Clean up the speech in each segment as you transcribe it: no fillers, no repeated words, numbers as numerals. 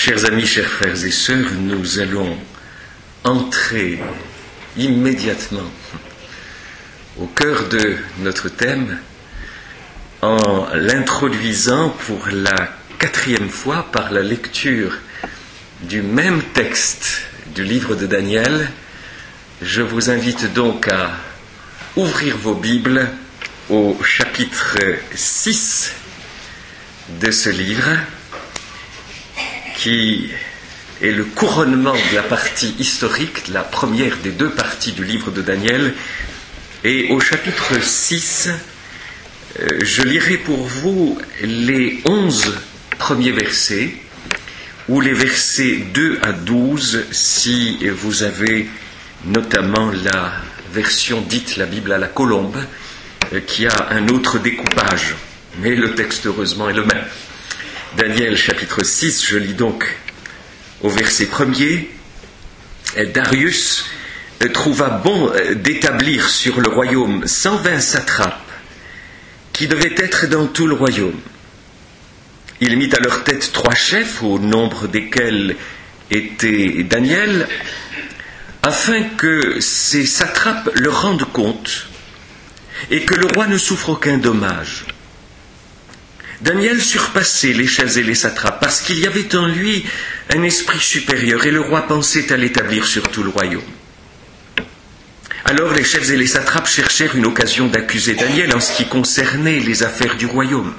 Chers amis, chers frères et sœurs, nous allons entrer immédiatement au cœur de notre thème en l'introduisant pour la 4e fois par la lecture du même texte du livre de Daniel. Je vous invite donc à ouvrir vos Bibles au chapitre 6 de ce livre, qui est le couronnement de la partie historique, la première des 2 parties du livre de Daniel. Et au chapitre 6, je lirai pour vous les 11 premiers versets, ou les versets 2 à 12, si vous avez notamment la version dite la Bible à la colombe, qui a un autre découpage, mais le texte heureusement est le même. Daniel chapitre 6, je lis donc au verset 1er. Darius trouva bon d'établir sur le royaume 120 satrapes qui devaient être dans tout le royaume. Il mit à leur tête 3 chefs, au nombre desquels était Daniel, afin que ces satrapes leur rendent compte et que le roi ne souffre aucun dommage. Daniel surpassait les chefs et les satrapes parce qu'il y avait en lui un esprit supérieur et le roi pensait à l'établir sur tout le royaume. Alors les chefs et les satrapes cherchèrent une occasion d'accuser Daniel en ce qui concernait les affaires du royaume.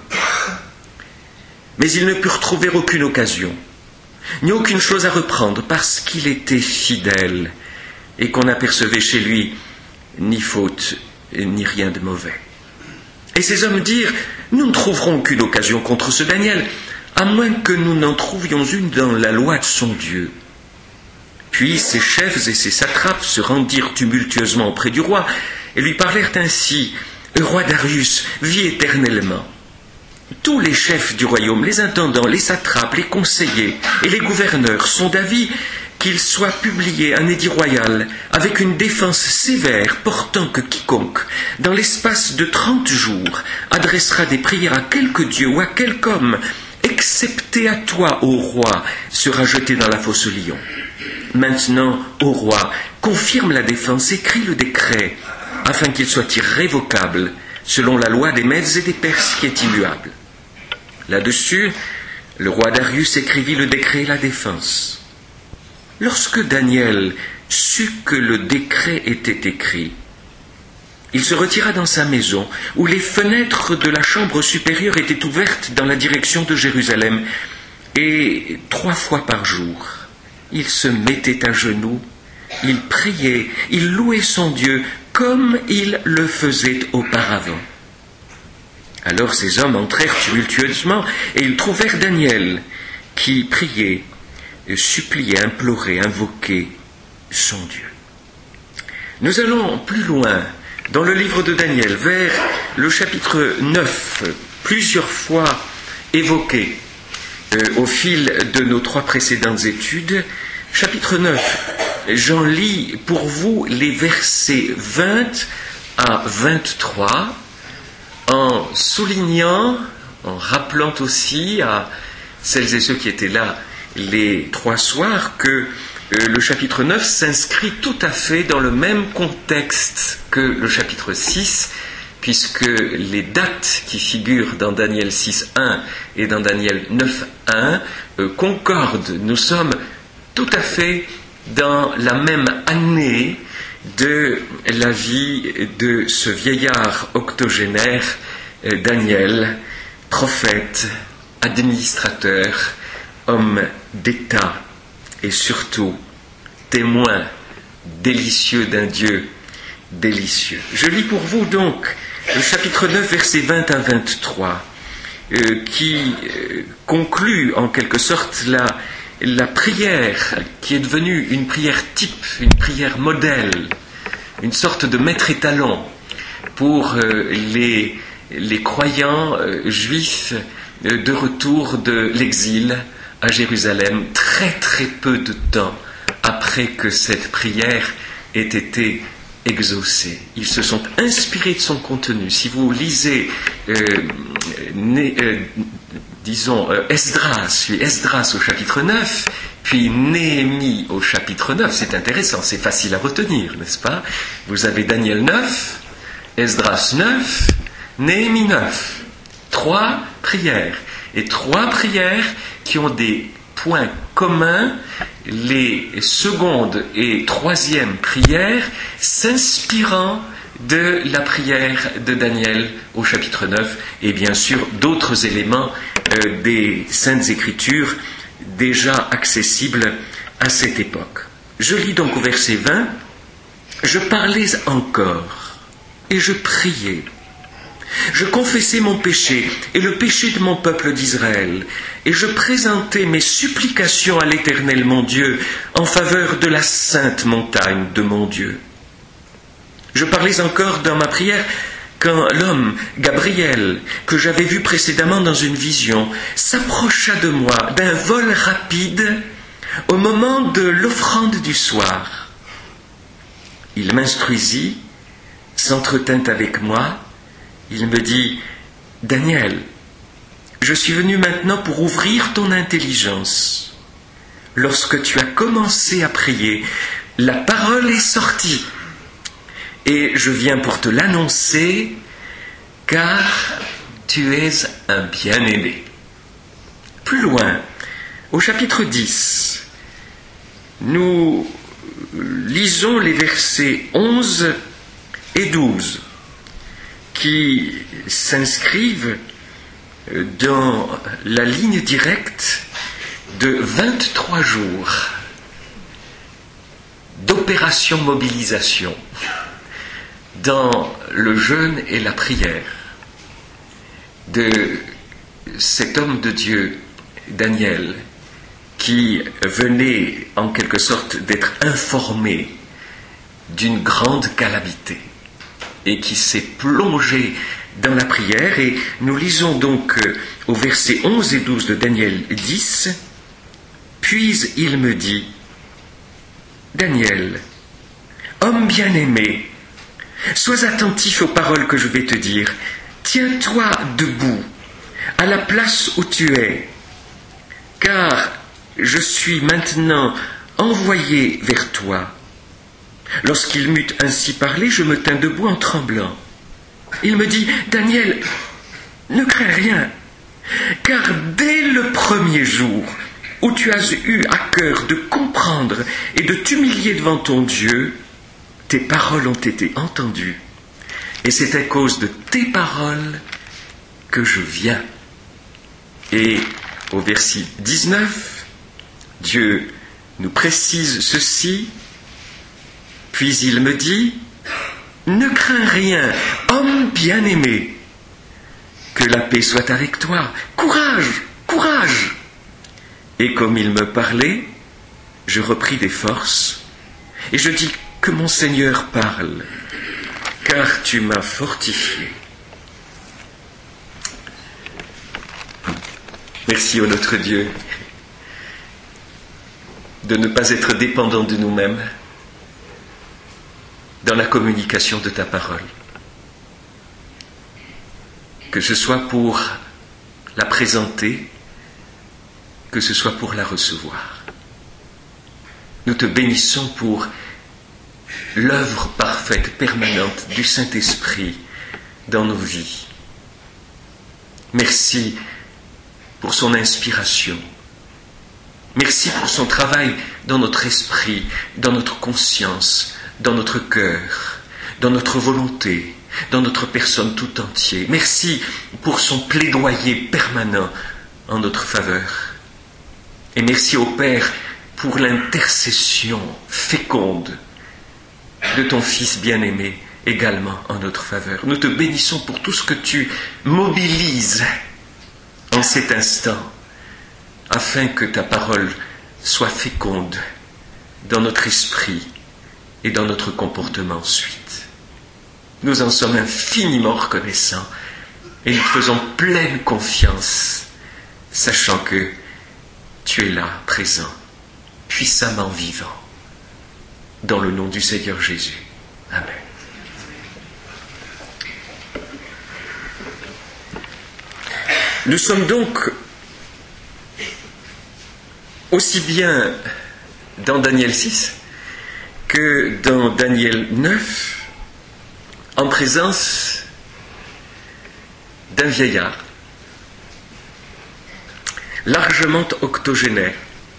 Mais ils ne purent trouver aucune occasion, ni aucune chose à reprendre, parce qu'il était fidèle et qu'on n'apercevait chez lui ni faute ni rien de mauvais. Et ces hommes dirent: nous ne trouverons aucune occasion contre ce Daniel, à moins que nous n'en trouvions une dans la loi de son Dieu. Puis ces chefs et ces satrapes se rendirent tumultueusement auprès du roi et lui parlèrent ainsi: Roi Darius, vis éternellement. Tous les chefs du royaume, les intendants, les satrapes, les conseillers et les gouverneurs sont d'avis qu'il soit publié un édit royal avec une défense sévère portant que quiconque, dans l'espace de 30 jours, adressera des prières à quelque dieu ou à quelque homme, excepté à toi, ô roi, sera jeté dans la fosse aux lions. Maintenant, ô roi, confirme la défense, écris le décret, afin qu'il soit irrévocable, selon la loi des Mèdes et des Perses qui est immuable. Là-dessus, le roi Darius écrivit le décret et la défense. Lorsque Daniel sut que le décret était écrit, il se retira dans sa maison, où les fenêtres de la chambre supérieure étaient ouvertes dans la direction de Jérusalem, et 3 fois par jour, il se mettait à genoux, il priait, il louait son Dieu, comme il le faisait auparavant. Alors ces hommes entrèrent tumultueusement, et ils trouvèrent Daniel, qui priait, suppliait, implorait, invoquait son Dieu. Nous allons plus loin dans le livre de Daniel, vers le chapitre 9, plusieurs fois évoqué au fil de nos 3 précédentes études. Chapitre 9, j'en lis pour vous les versets 20 à 23, en soulignant, en rappelant aussi à celles et ceux qui étaient là les 3 soirs que le chapitre 9 s'inscrit tout à fait dans le même contexte que le chapitre 6, puisque les dates qui figurent dans Daniel 6.1 et dans Daniel 9.1 concordent. Nous sommes tout à fait dans la même année de la vie de ce vieillard octogénaire, Daniel, prophète, administrateur, homme d'État et surtout témoin délicieux d'un Dieu délicieux. Je lis pour vous donc le chapitre 9, versets 20 à 23, qui conclut en quelque sorte la prière qui est devenue une prière type, une prière modèle, une sorte de maître étalon pour les croyants juifs de retour de l'exil à Jérusalem, très très peu de temps après que cette prière ait été exaucée. Ils se sont inspirés de son contenu. Si vous lisez disons, Esdras au chapitre 9, puis Néhémie au chapitre 9. C'est intéressant, c'est facile à retenir, n'est-ce pas? Vous avez Daniel 9, Esdras 9, Néhémie 9. 3 prières. Et 3 prières qui ont des points communs. Les secondes et troisièmes prières s'inspirant de la prière de Daniel au chapitre 9 et bien sûr d'autres éléments des Saintes Écritures déjà accessibles à cette époque. Je lis donc au verset 20. Je parlais encore et je priais. Je confessais mon péché et le péché de mon peuple d'Israël, et je présentais mes supplications à l'Éternel mon Dieu en faveur de la sainte montagne de mon Dieu. Je parlais encore dans ma prière quand l'homme, Gabriel, que j'avais vu précédemment dans une vision, s'approcha de moi d'un vol rapide au moment de l'offrande du soir. Il m'instruisit, s'entretint avec moi. Il me dit, « Daniel, je suis venu maintenant pour ouvrir ton intelligence. Lorsque tu as commencé à prier, la parole est sortie. Et je viens pour te l'annoncer, car tu es un bien-aimé. » Plus loin, au chapitre 10, nous lisons les versets 11 et 12. Qui s'inscrivent dans la ligne directe de 23 jours d'opération mobilisation dans le jeûne et la prière de cet homme de Dieu, Daniel, qui venait en quelque sorte d'être informé d'une grande calamité et qui s'est plongé dans la prière. Et nous lisons donc au verset 11 et 12 de Daniel 10, « Puis il me dit, Daniel, homme bien-aimé, sois attentif aux paroles que je vais te dire. Tiens-toi debout, à la place où tu es, car je suis maintenant envoyé vers toi. » Lorsqu'il m'eut ainsi parlé, je me tins debout en tremblant. Il me dit, « Daniel, ne crains rien, car dès le premier jour où tu as eu à cœur de comprendre et de t'humilier devant ton Dieu, tes paroles ont été entendues, et c'est à cause de tes paroles que je viens. » Et au verset 19, Dieu nous précise ceci. Puis il me dit, « Ne crains rien, homme bien-aimé, que la paix soit avec toi. Courage, courage !» Et comme il me parlait, je repris des forces, et je dis, « Que mon Seigneur parle, car tu m'as fortifié. » Merci ô notre Dieu de ne pas être dépendant de nous-mêmes dans la communication de ta parole. Que ce soit pour la présenter, que ce soit pour la recevoir. Nous te bénissons pour l'œuvre parfaite, permanente du Saint-Esprit dans nos vies. Merci pour son inspiration. Merci pour son travail dans notre esprit, dans notre conscience, dans notre cœur, dans notre volonté, dans notre personne tout entière. Merci pour son plaidoyer permanent en notre faveur. Et merci au Père pour l'intercession féconde de ton Fils bien-aimé également en notre faveur. Nous te bénissons pour tout ce que tu mobilises en cet instant afin que ta parole soit féconde dans notre esprit et dans notre comportement ensuite. Nous en sommes infiniment reconnaissants et nous faisons pleine confiance, sachant que tu es là, présent, puissamment vivant, dans le nom du Seigneur Jésus. Amen. Nous sommes donc aussi bien dans Daniel 6 que dans Daniel 9, en présence d'un vieillard, largement octogénaire,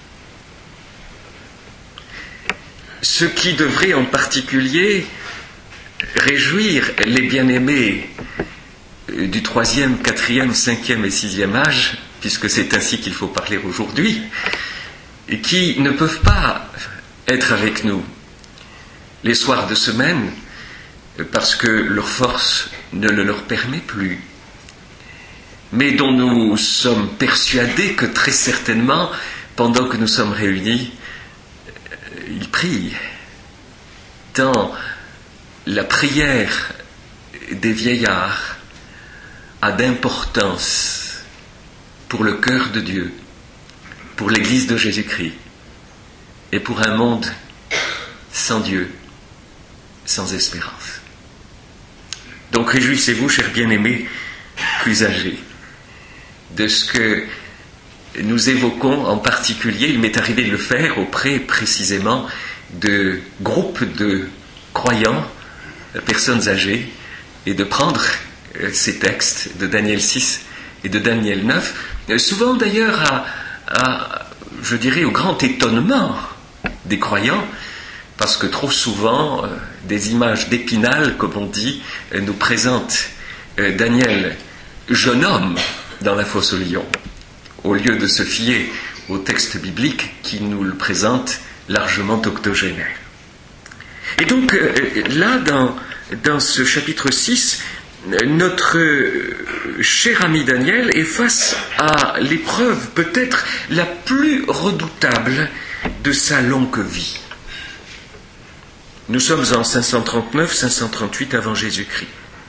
ce qui devrait en particulier réjouir les bien-aimés du 3e, 4e, 5e et 6e âge, puisque c'est ainsi qu'il faut parler aujourd'hui, et qui ne peuvent pas être avec nous les soirs de semaine, parce que leur force ne le leur permet plus, mais dont nous sommes persuadés que très certainement, pendant que nous sommes réunis, ils prient, tant la prière des vieillards a d'importance pour le cœur de Dieu, pour l'Église de Jésus-Christ et pour un monde sans Dieu, sans espérance. Donc réjouissez-vous, chers bien-aimés plus âgés, de ce que nous évoquons en particulier. Il m'est arrivé de le faire auprès précisément de groupes de croyants, personnes âgées, et de prendre ces textes de Daniel 6 et de Daniel 9, souvent d'ailleurs je dirais, au grand étonnement des croyants, parce que trop souvent, des images d'Épinal, comme on dit, nous présentent Daniel, jeune homme, dans la fosse aux lions, au lieu de se fier au texte biblique qui nous le présente largement octogénaire. Et donc, là, dans ce chapitre 6, notre cher ami Daniel est face à l'épreuve peut-être la plus redoutable de sa longue vie. Nous sommes en 539-538 avant Jésus-Christ.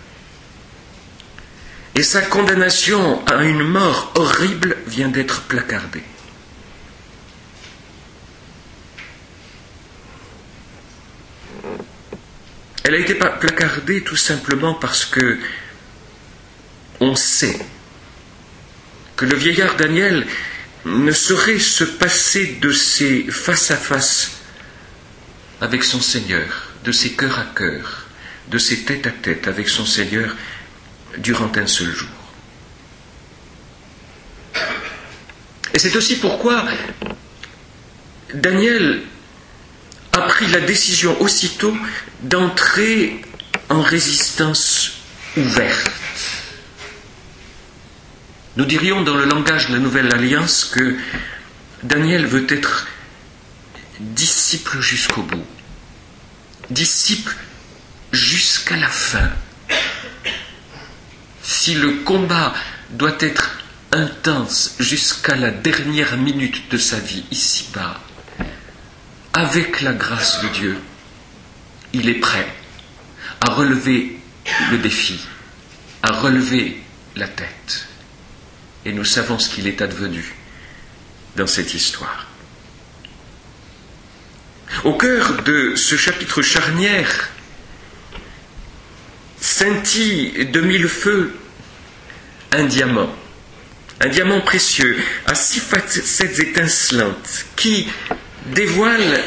Et sa condamnation à une mort horrible vient d'être placardée. Elle a été placardée tout simplement parce que on sait que le vieillard Daniel ne saurait se passer de ses face-à-face avec son Seigneur, de ses cœur à cœur, de ses tête-à-tête avec son Seigneur durant un seul jour. Et c'est aussi pourquoi Daniel a pris la décision aussitôt d'entrer en résistance ouverte. Nous dirions dans le langage de la Nouvelle Alliance que Daniel veut être disciple jusqu'au bout, disciple jusqu'à la fin. Si le combat doit être intense jusqu'à la dernière minute de sa vie ici-bas, avec la grâce de Dieu, il est prêt à relever le défi, à relever la tête. Et nous savons ce qu'il est advenu dans cette histoire. Au cœur de ce chapitre charnière scintille de mille feux un diamant précieux à 6 facettes étincelantes qui dévoile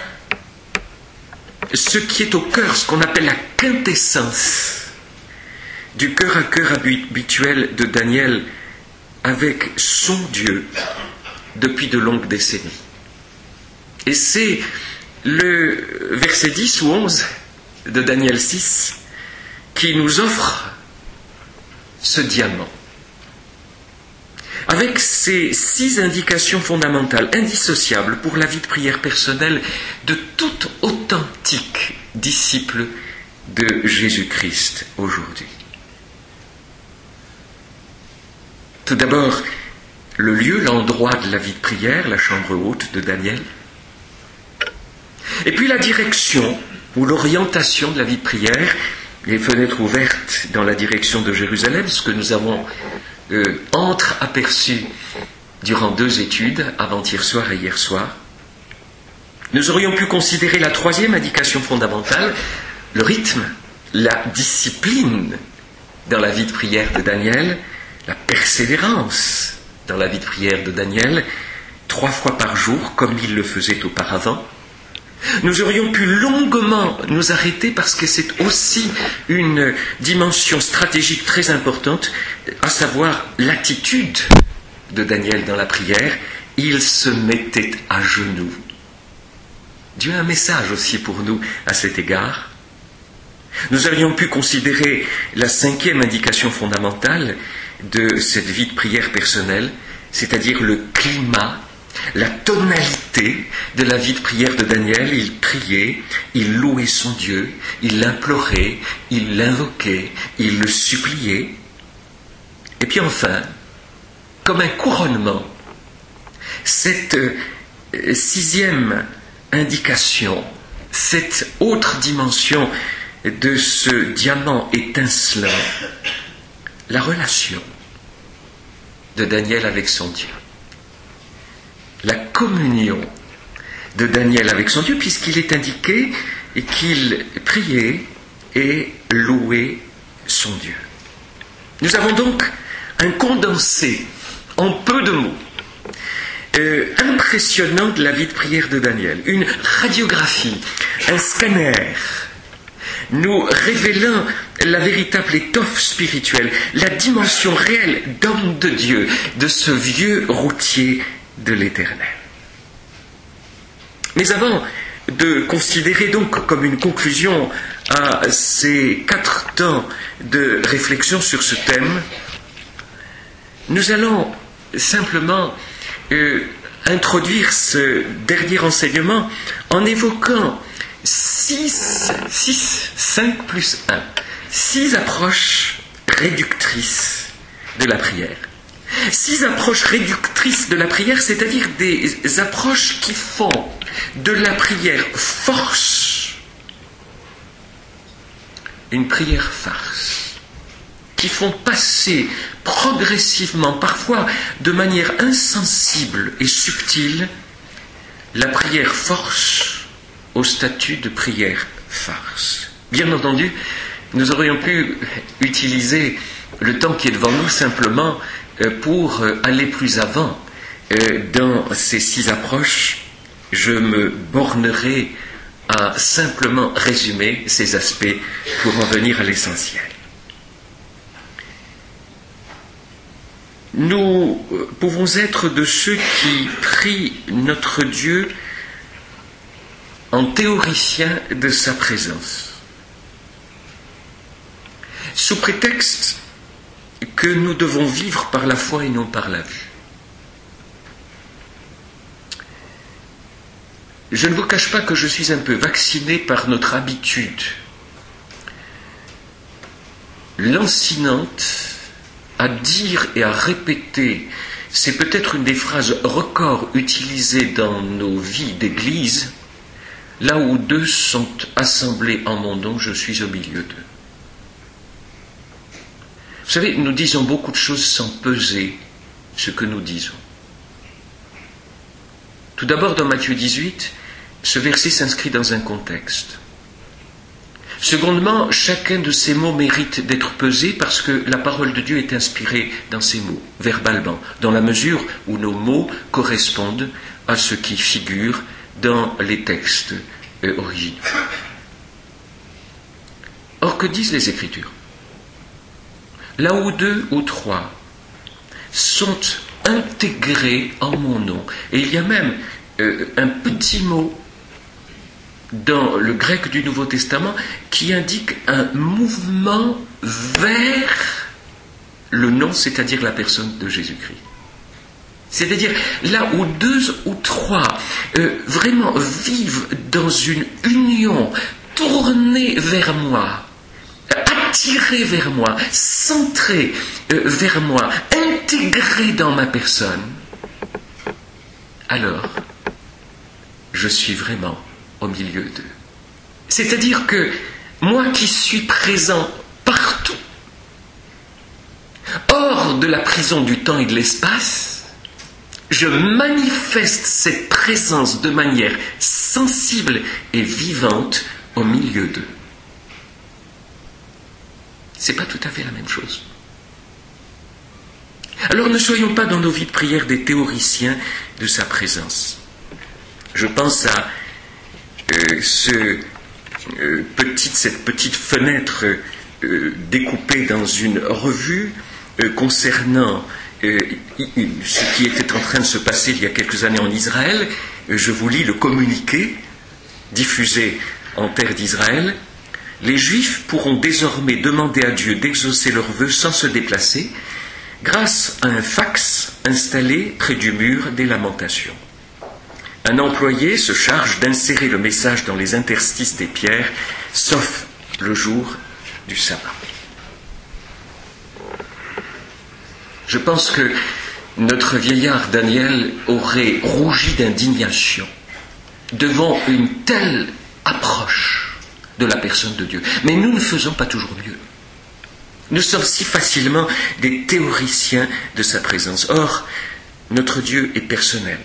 ce qui est au cœur, ce qu'on appelle la quintessence du cœur à cœur habituel de Daniel avec son Dieu depuis de longues décennies. Et c'est le verset 10 ou 11 de Daniel 6 qui nous offre ce diamant. Avec ces 6 indications fondamentales, indissociables pour la vie de prière personnelle de tout authentique disciple de Jésus-Christ aujourd'hui. Tout d'abord, le lieu, l'endroit de la vie de prière, la chambre haute de Daniel. Et puis la direction ou l'orientation de la vie de prière, les fenêtres ouvertes dans la direction de Jérusalem, ce que nous avons entre-aperçu durant 2 études, avant-hier soir et hier soir. Nous aurions pu considérer la 3e indication fondamentale, le rythme, la discipline dans la vie de prière de Daniel, la persévérance dans la vie de prière de Daniel. 3 fois par jour, comme il le faisait auparavant. Nous aurions pu longuement nous arrêter parce que c'est aussi une dimension stratégique très importante, à savoir l'attitude de Daniel dans la prière. Il se mettait à genoux. Dieu a un message aussi pour nous à cet égard. Nous aurions pu considérer la 5e indication fondamentale de cette vie de prière personnelle, c'est-à-dire le climat, la tonalité de la vie de prière de Daniel. Il priait, il louait son Dieu, il l'implorait, il l'invoquait, il le suppliait. Et puis enfin, comme un couronnement, cette 6e indication, cette autre dimension de ce diamant étincelant, la relation de Daniel avec son Dieu. La communion de Daniel avec son Dieu, puisqu'il est indiqué qu'il priait et louait son Dieu. Nous avons donc un condensé en peu de mots impressionnant de la vie de prière de Daniel, une radiographie, un scanner nous révélant la véritable étoffe spirituelle, la dimension réelle d'homme de Dieu, de ce vieux routier de l'Éternel. Mais avant de considérer donc comme une conclusion à ces 4 temps de réflexion sur ce thème, nous allons simplement introduire ce dernier enseignement en évoquant 5 plus 1, 6 approches réductrices de la prière. 6 approches réductrices de la prière, c'est-à-dire des approches qui font de la prière force une prière farce, qui font passer progressivement, parfois de manière insensible et subtile, la prière force au statut de prière farce. Bien entendu, nous aurions pu utiliser le temps qui est devant nous simplement pour aller plus avant dans ces 6 approches. Je me bornerai à simplement résumer ces aspects pour en venir à l'essentiel. Nous pouvons être de ceux qui prient notre Dieu en théoricien de sa présence, sous prétexte que nous devons vivre par la foi et non par la vue. Je ne vous cache pas que je suis un peu vacciné par notre habitude lancinante à dire et à répéter. C'est peut-être une des phrases records utilisées dans nos vies d'église. Là où 2 sont assemblés en mon nom, je suis au milieu d'eux. Vous savez, nous disons beaucoup de choses sans peser ce que nous disons. Tout d'abord, dans Matthieu 18, ce verset s'inscrit dans un contexte. Secondement, chacun de ces mots mérite d'être pesé parce que la parole de Dieu est inspirée dans ces mots, verbalement, dans la mesure où nos mots correspondent à ce qui figure dans les textes originaux. Or, que disent les Écritures ? Là où 2 ou 3 sont intégrés en mon nom, et il y a même un petit mot dans le grec du Nouveau Testament qui indique un mouvement vers le nom, c'est-à-dire la personne de Jésus-Christ. C'est-à-dire là où 2 ou 3 vraiment vivent dans une union, tournée vers moi, attirés vers moi, centrés vers moi, intégrés dans ma personne, alors je suis vraiment au milieu d'eux. C'est-à-dire que moi qui suis présent partout, hors de la prison du temps et de l'espace, je manifeste cette présence de manière sensible et vivante au milieu d'eux. C'est pas tout à fait la même chose. Alors ne soyons pas dans nos vies de prière des théoriciens de sa présence. Je pense à cette petite fenêtre découpée dans une revue concernant ce qui était en train de se passer il y a quelques années en Israël. Je vous lis le communiqué diffusé en terre d'Israël. Les Juifs pourront désormais demander à Dieu d'exaucer leurs vœux sans se déplacer grâce à un fax installé près du mur des lamentations. Un employé se charge d'insérer le message dans les interstices des pierres, sauf le jour du sabbat. Je pense que notre vieillard Daniel aurait rougi d'indignation devant une telle approche de la personne de Dieu. Mais nous ne faisons pas toujours mieux. Nous sommes si facilement des théoriciens de sa présence. Or, notre Dieu est personnel.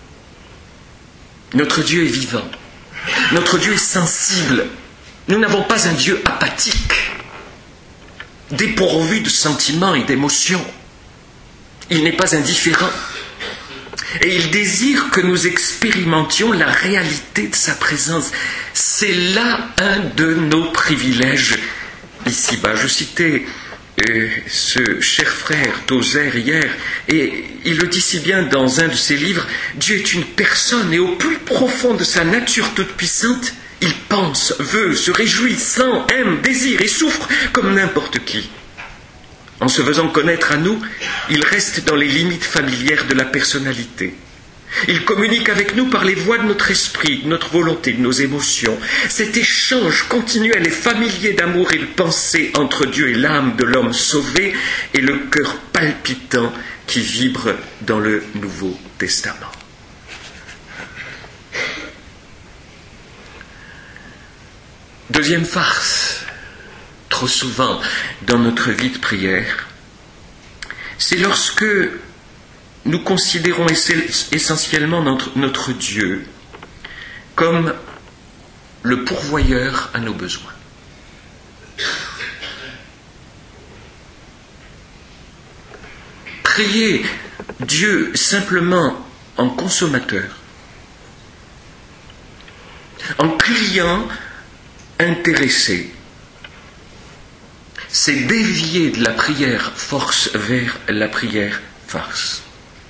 Notre Dieu est vivant. Notre Dieu est sensible. Nous n'avons pas un Dieu apathique, dépourvu de sentiments et d'émotions. Il n'est pas indifférent. Et il désire que nous expérimentions la réalité de sa présence. C'est là un de nos privilèges ici-bas. Je citais ce cher frère Tozer hier, et il le dit si bien dans un de ses livres: Dieu est une personne, et au plus profond de sa nature toute puissante, il pense, veut, se réjouit, sent, aime, désire et souffre comme n'importe qui. En se faisant connaître à nous, il reste dans les limites familières de la personnalité. Il communique avec nous par les voies de notre esprit, de notre volonté, de nos émotions. Cet échange continuel et familier d'amour et de pensée entre Dieu et l'âme de l'homme sauvé est le cœur palpitant qui vibre dans le Nouveau Testament. Deuxième farce, trop souvent dans notre vie de prière, c'est lorsque nous considérons essentiellement notre Dieu comme le pourvoyeur à nos besoins. Prier Dieu simplement en consommateur, en client intéressé, c'est dévier de la prière force vers la prière farce.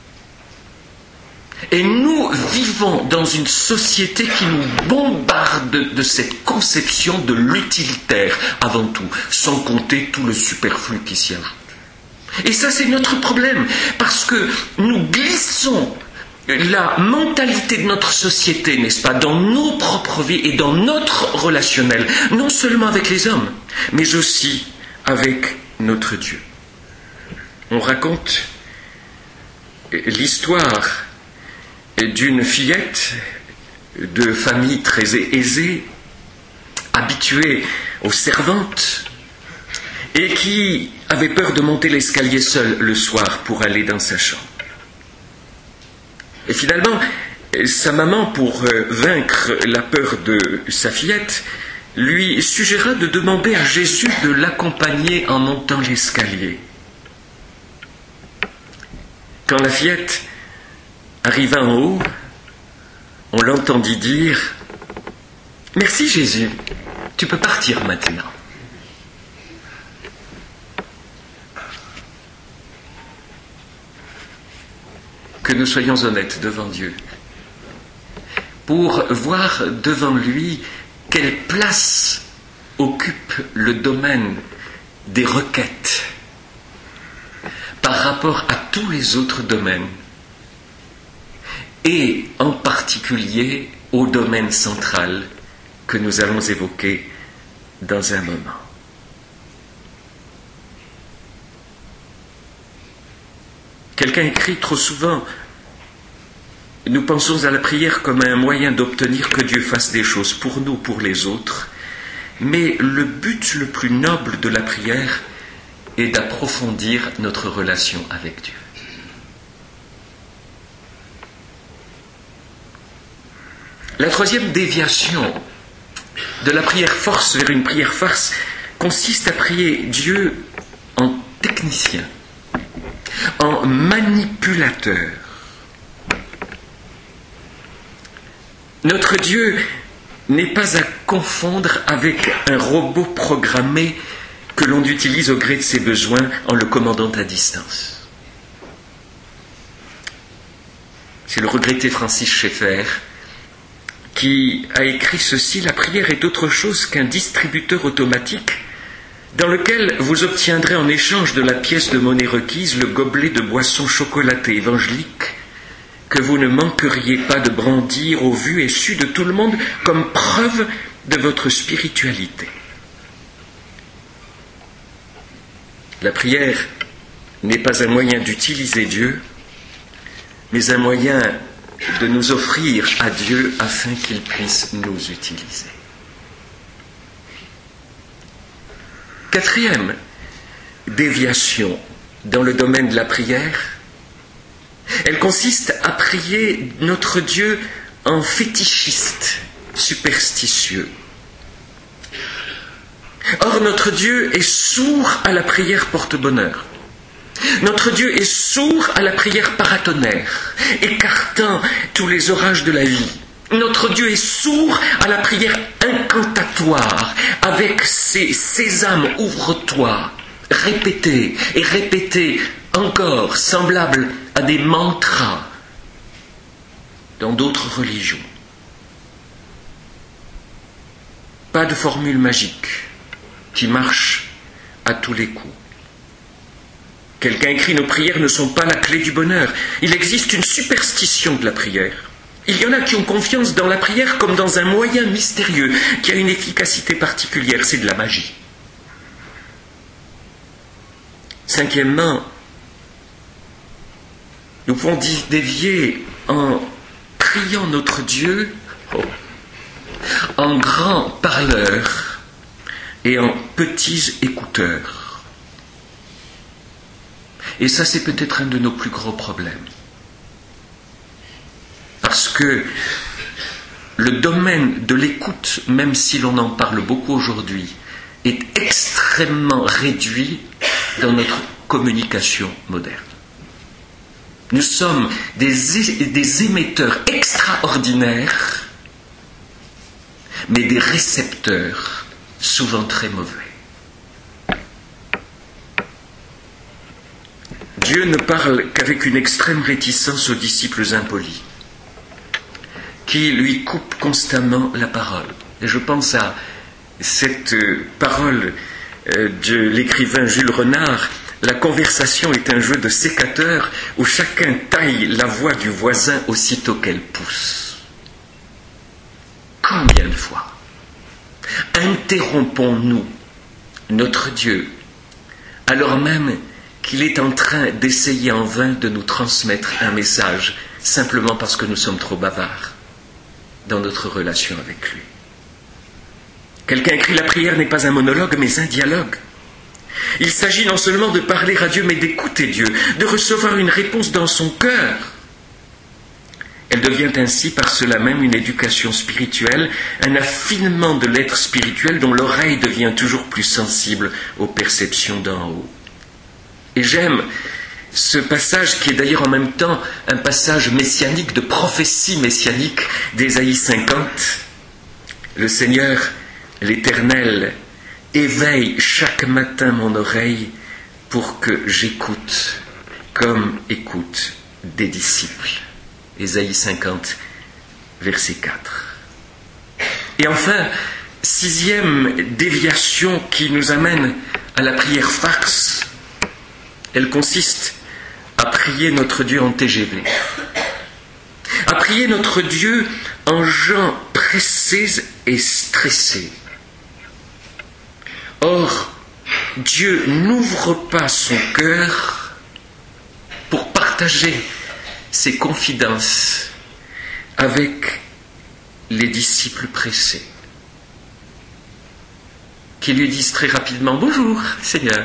Et nous vivons dans une société qui nous bombarde de cette conception de l'utilitaire avant tout, sans compter tout le superflu qui s'y ajoute. Et ça, c'est notre problème, parce que nous glissons la mentalité de notre société, n'est-ce pas, dans nos propres vies et dans notre relationnel, non seulement avec les hommes, mais aussi avec notre Dieu. On raconte l'histoire d'une fillette de famille très aisée, habituée aux servantes, et qui avait peur de monter l'escalier seule le soir pour aller dans sa chambre. Et finalement, sa maman, pour vaincre la peur de sa fillette, lui suggéra de demander à Jésus de l'accompagner en montant l'escalier. Quand la fillette arriva en haut, on l'entendit dire « Merci Jésus, tu peux partir maintenant. » Que nous soyons honnêtes devant Dieu pour voir devant lui quelle place occupe le domaine des requêtes par rapport à tous les autres domaines, et en particulier au domaine central que nous allons évoquer dans un moment. Quelqu'un écrit trop souvent: nous pensons à la prière comme un moyen d'obtenir que Dieu fasse des choses pour nous, pour les autres, mais le but le plus noble de la prière est d'approfondir notre relation avec Dieu. La troisième déviation de la prière force vers une prière farce consiste à prier Dieu en technicien. en manipulateur. Notre Dieu n'est pas à confondre avec un robot programmé que l'on utilise au gré de ses besoins en le commandant à distance. C'est le regretté Francis Schaeffer qui a écrit ceci: la prière est autre chose qu'un distributeur automatique dans lequel vous obtiendrez en échange de la pièce de monnaie requise le gobelet de boisson chocolatée évangélique que vous ne manqueriez pas de brandir au vu et su de tout le monde comme preuve de votre spiritualité. La prière n'est pas un moyen d'utiliser Dieu, mais un moyen de nous offrir à Dieu afin qu'il puisse nous utiliser. Quatrième déviation dans le domaine de la prière, elle consiste à prier notre Dieu en fétichiste, superstitieux. Or, notre Dieu est sourd à la prière porte-bonheur. Notre Dieu est sourd à la prière paratonnerre, écartant tous les orages de la vie. Notre Dieu est sourd à la prière incantatoire, avec ses sésame, ouvre-toi, répétée et répétée encore, semblable à des mantras dans d'autres religions. Pas de formule magique qui marche à tous les coups. Quelqu'un écrit: nos prières ne sont pas la clé du bonheur. Il existe une superstition de la prière. Il y en a qui ont confiance dans la prière comme dans un moyen mystérieux qui a une efficacité particulière. C'est de la magie. Cinquièmement, nous pouvons dévier en priant notre Dieu en grands parleurs et en petits écouteurs. Et ça, c'est peut-être un de nos plus gros problèmes. Parce que le domaine de l'écoute, même si l'on en parle beaucoup aujourd'hui, est extrêmement réduit dans notre communication moderne. Nous sommes des émetteurs extraordinaires, mais des récepteurs souvent très mauvais. Dieu ne parle qu'avec une extrême réticence aux disciples impolis, qui lui coupent constamment la parole. Et je pense à cette parole de l'écrivain Jules Renard: la conversation est un jeu de sécateur où chacun taille la voix du voisin aussitôt qu'elle pousse. Combien de fois interrompons-nous notre Dieu alors même qu'il est en train d'essayer en vain de nous transmettre un message simplement parce que nous sommes trop bavards dans notre relation avec lui. Quelqu'un écrit: la prière n'est pas un monologue mais un dialogue. Il s'agit non seulement de parler à Dieu mais d'écouter Dieu, de recevoir une réponse dans son cœur. Elle devient ainsi par cela même une éducation spirituelle, un affinement de l'être spirituel dont l'oreille devient toujours plus sensible aux perceptions d'en haut. Et j'aime ce passage qui est d'ailleurs en même temps un passage messianique, de prophétie messianique d'Ésaïe 50. Le Seigneur, l'Éternel, éveille chaque matin mon oreille pour que j'écoute comme écoutent des disciples. Ésaïe 50, verset 4. Et enfin, sixième déviation qui nous amène à la prière farce. Elle consiste à prier notre Dieu en TGV, à prier notre Dieu en gens pressés et stressés. Or, Dieu n'ouvre pas son cœur pour partager ses confidences avec les disciples pressés, qui lui disent très rapidement: bonjour Seigneur,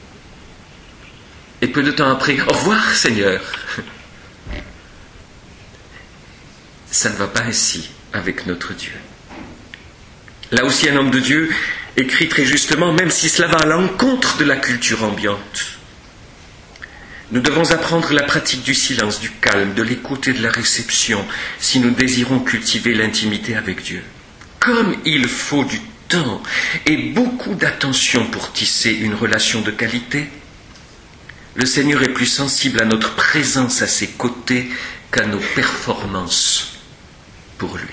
et peu de temps après: au revoir Seigneur. Ça ne va pas ainsi avec notre Dieu. Là aussi, un homme de Dieu écrit très justement, même si cela va à l'encontre de la culture ambiante: Nous devons apprendre la pratique du silence, du calme, de l'écoute et de la réception si nous désirons cultiver l'intimité avec Dieu. Comme il faut du temps et beaucoup d'attention pour tisser une relation de qualité, le Seigneur est plus sensible à notre présence à ses côtés qu'à nos performances pour lui.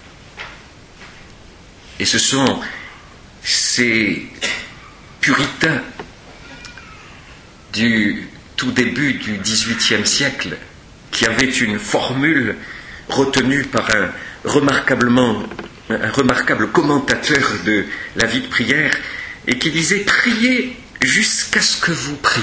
Et ce sont ces puritains du tout début du XVIIIe siècle qui avaient une formule retenue par un remarquable commentateur de la vie de prière et qui disait « Priez jusqu'à ce que vous priez ».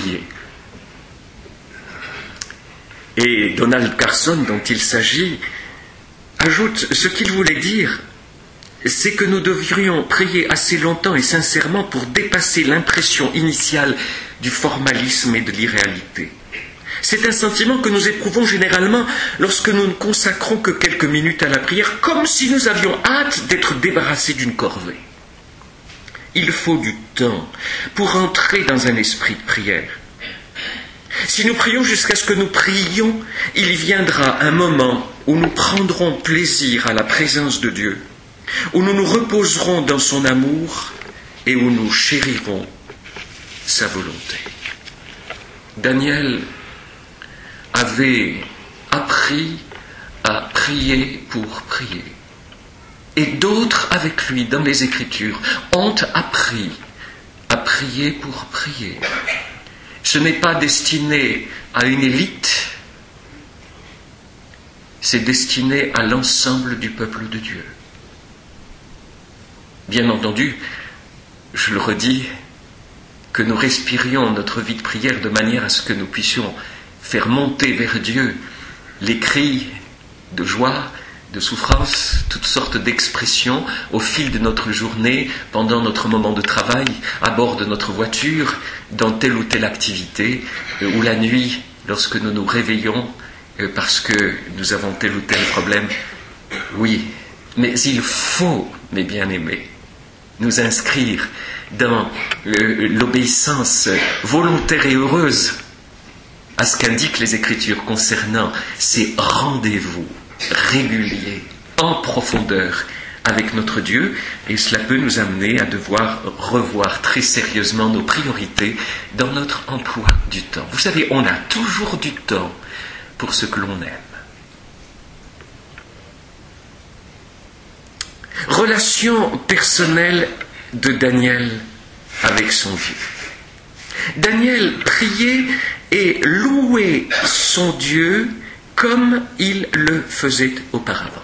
Et Donald Carson, dont il s'agit, ajoute ce qu'il voulait dire, c'est que nous devrions prier assez longtemps et sincèrement pour dépasser l'impression initiale du formalisme et de l'irréalité. C'est un sentiment que nous éprouvons généralement lorsque nous ne consacrons que quelques minutes à la prière, comme si nous avions hâte d'être débarrassés d'une corvée. Il faut du temps pour entrer dans un esprit de prière. Si nous prions jusqu'à ce que nous prions, il viendra un moment où nous prendrons plaisir à la présence de Dieu, où nous nous reposerons dans son amour et où nous chérirons sa volonté. Daniel avait appris à prier pour prier. Et d'autres avec lui dans les Écritures ont appris à prier pour prier. Ce n'est pas destiné à une élite, c'est destiné à l'ensemble du peuple de Dieu. Bien entendu, je le redis, que nous respirions notre vie de prière de manière à ce que nous puissions faire monter vers Dieu les cris de joie, de souffrance, toutes sortes d'expressions au fil de notre journée, pendant notre moment de travail, à bord de notre voiture, dans telle ou telle activité, ou la nuit, lorsque nous nous réveillons parce que nous avons tel ou tel problème. Oui, mais il faut, mes bien-aimés, nous inscrire dans l'obéissance volontaire et heureuse à ce qu'indiquent les Écritures concernant ces rendez-vous réguliers, en profondeur avec notre Dieu, et cela peut nous amener à devoir revoir très sérieusement nos priorités dans notre emploi du temps. Vous savez, on a toujours du temps pour ce que l'on aime. Relation personnelle de Daniel avec son Dieu. Daniel priait et louait son Dieu comme il le faisait auparavant.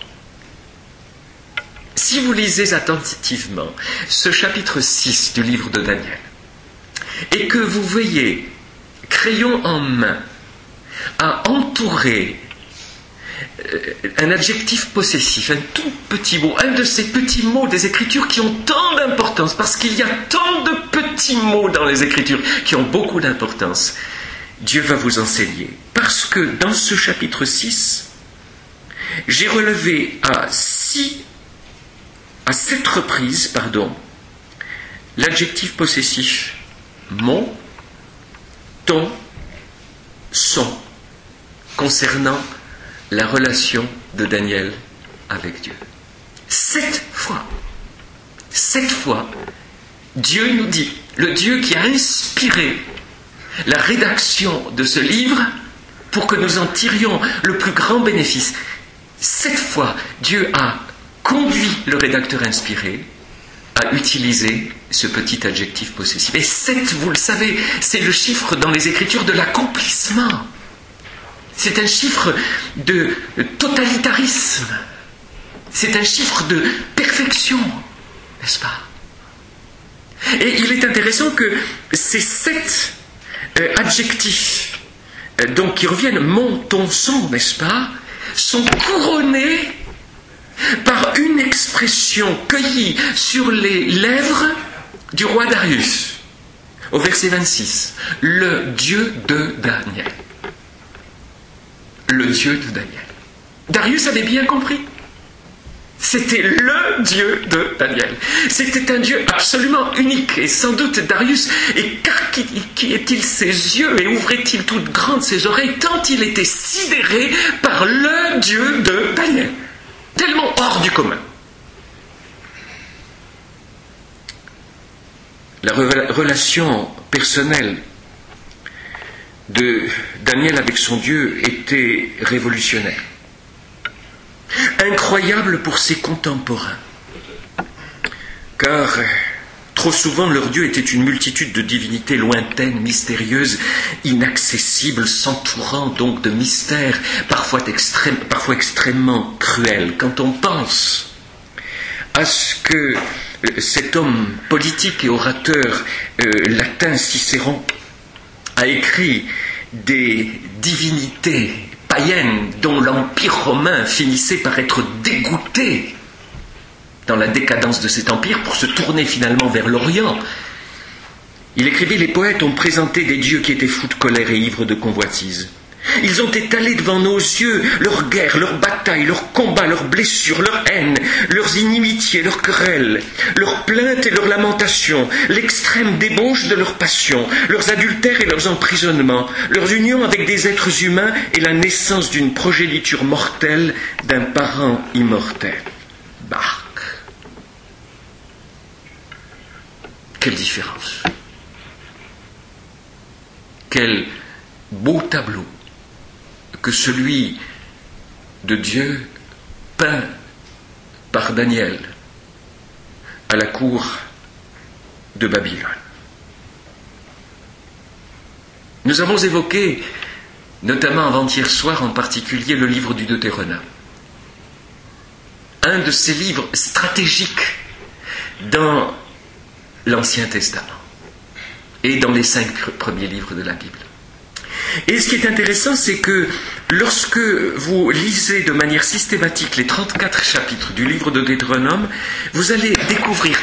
Si vous lisez attentivement ce chapitre 6 du livre de Daniel, et que vous voyez, crayon en main, à entourer un adjectif possessif, un tout petit mot, un de ces petits mots des Écritures qui ont tant d'importance, parce qu'il y a tant de petits mots dans les Écritures qui ont beaucoup d'importance, Dieu va vous enseigner. Parce que dans ce chapitre 6, j'ai relevé à 7 reprises, l'adjectif possessif mon, ton, son, concernant la relation de Daniel avec Dieu. 7 fois. 7 fois, Dieu nous dit, le Dieu qui a inspiré la rédaction de ce livre pour que nous en tirions le plus grand bénéfice. 7 fois, Dieu a conduit le rédacteur inspiré à utiliser ce petit adjectif possessif. Et 7, vous le savez, c'est le chiffre dans les Écritures de l'accomplissement. C'est un chiffre de totalitarisme. C'est un chiffre de perfection, n'est-ce pas? Et il est intéressant que ces 7 adjectifs, donc qui reviennent mon, ton, son, n'est-ce pas, sont couronnés par une expression cueillie sur les lèvres du roi Darius, au verset 26, le Dieu de Daniel. Le Dieu de Daniel. Darius avait bien compris. C'était le Dieu de Daniel. C'était un Dieu absolument unique. Et sans doute Darius, qui est-il ses yeux et ouvrait-il toutes grandes ses oreilles, tant il était sidéré par le Dieu de Daniel. Tellement hors du commun. La relation personnelle de Daniel avec son Dieu était révolutionnaire. Incroyable pour ses contemporains. Car trop souvent leur Dieu était une multitude de divinités lointaines, mystérieuses, inaccessibles, s'entourant donc de mystères, parfois extrêmement cruels. Quand on pense à ce que cet homme politique et orateur latin Cicéron a écrit des divinités païennes dont l'Empire romain finissait par être dégoûté dans la décadence de cet empire pour se tourner finalement vers l'Orient. Il écrivait: les poètes ont présenté des dieux qui étaient fous de colère et ivres de convoitise. Ils ont étalé devant nos yeux leurs guerres, leurs batailles, leurs combats, leurs blessures, leurs haines, leurs inimitiés, leurs querelles, leurs plaintes et leurs lamentations, l'extrême débauche de leurs passions, leurs adultères et leurs emprisonnements, leurs unions avec des êtres humains et la naissance d'une progéniture mortelle d'un parent immortel. Bach. Quelle différence! Quel beau tableau que celui de Dieu peint par Daniel à la cour de Babylone. Nous avons évoqué, notamment avant-hier soir en particulier, le livre du Deutéronome. Un de ces livres stratégiques dans l'Ancien Testament et dans les 5 premiers livres de la Bible. Et ce qui est intéressant, c'est que lorsque vous lisez de manière systématique les 34 chapitres du livre de Deutéronome, vous allez découvrir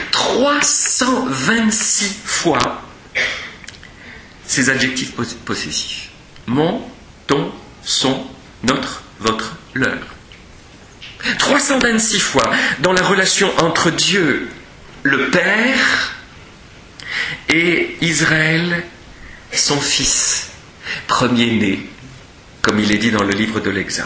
326 fois ces adjectifs possessifs. Mon, ton, son, notre, votre, leur. 326 fois dans la relation entre Dieu, le Père, et Israël, son fils, premier-né, comme il est dit dans le livre de l'Exode.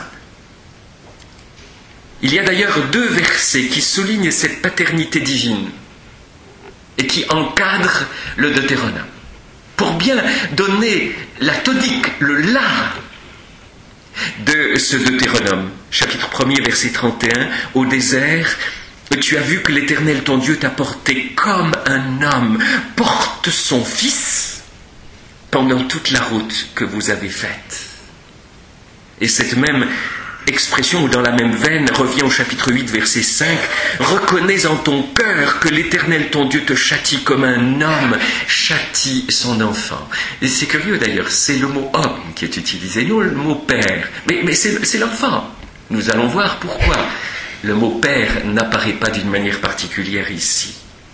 Il y a d'ailleurs 2 versets qui soulignent cette paternité divine et qui encadrent le Deutéronome, pour bien donner la tonique, le la de ce Deutéronome. Chapitre 1er, verset 31, au désert, tu as vu que l'Éternel ton Dieu t'a porté comme un homme porte son fils pendant toute la route que vous avez faite. Et cette même expression, ou dans la même veine, revient au chapitre 8, verset 5. Reconnais en ton cœur que l'Éternel ton Dieu te châtie comme un homme châtie son enfant. Et c'est curieux d'ailleurs, c'est le mot homme qui est utilisé, non le mot père. Mais c'est l'enfant. Nous allons voir pourquoi le mot père n'apparaît pas d'une manière particulière ici.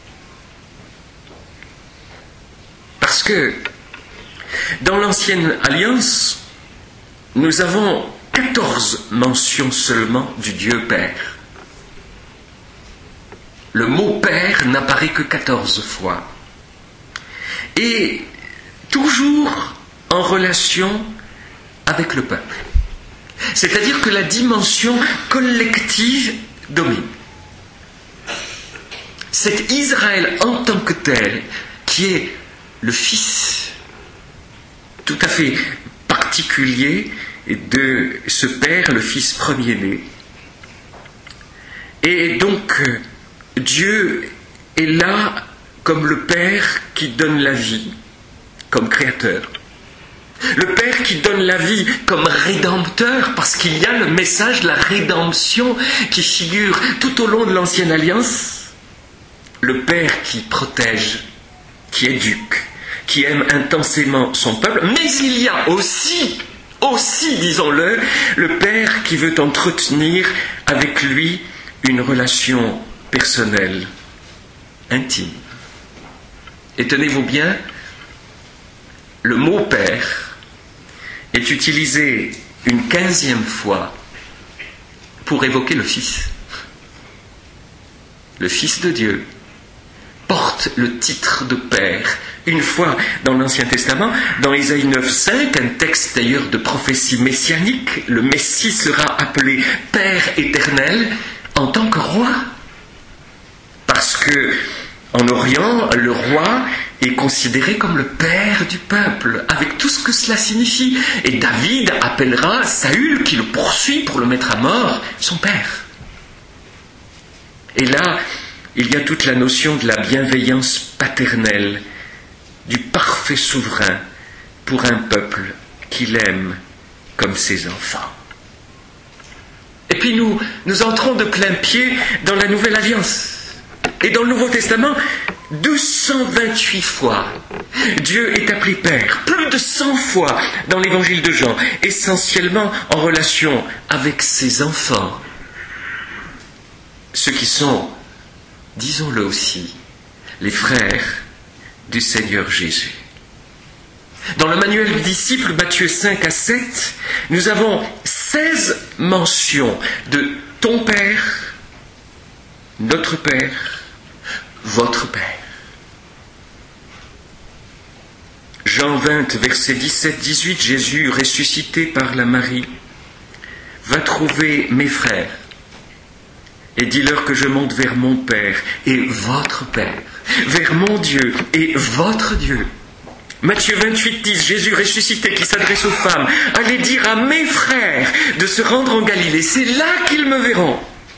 Parce que dans l'Ancienne Alliance, nous avons 14 mentions seulement du Dieu Père. Le mot Père n'apparaît que 14 fois. Et toujours en relation avec le peuple. C'est-à-dire que la dimension collective domine. C'est Israël en tant que tel qui est le fils tout à fait particulier de ce père, le fils premier-né. Et donc, Dieu est là comme le père qui donne la vie, comme créateur. Le père qui donne la vie comme rédempteur, parce qu'il y a le message de la rédemption qui figure tout au long de l'Ancienne Alliance. Le père qui protège, qui éduque, qui aime intensément son peuple, mais il y a aussi, disons-le, le Père qui veut entretenir avec lui une relation personnelle, intime. Et tenez-vous bien, le mot Père est utilisé une 15e fois pour évoquer le Fils. le Fils de Dieu, porte le titre de Père. Une fois dans l'Ancien Testament, dans Ésaïe 9,5, un texte d'ailleurs de prophétie messianique, le Messie sera appelé Père éternel en tant que roi. Parce que en Orient, le roi est considéré comme le père du peuple, avec tout ce que cela signifie. Et David appellera Saül, qui le poursuit pour le mettre à mort, son père. Et là, il y a toute la notion de la bienveillance paternelle, du parfait souverain pour un peuple qu'il aime comme ses enfants. Et puis nous entrons de plein pied dans la Nouvelle Alliance. Et dans le Nouveau Testament, 228 fois, Dieu est appelé Père, plus de 100 fois dans l'Évangile de Jean, essentiellement en relation avec ses enfants, ceux qui sont, disons-le aussi, les frères du Seigneur Jésus. Dans le manuel du disciple, Matthieu 5 à 7, nous avons 16 mentions de ton Père, notre Père, votre Père. Jean 20, versets 17-18, Jésus, ressuscité par la Marie, va trouver mes frères et dis-leur que je monte vers mon Père et votre Père, vers mon Dieu et votre Dieu. Matthieu 28, 10, Jésus ressuscité qui s'adresse aux femmes, allez dire à mes frères de se rendre en Galilée, c'est là qu'ils me verront.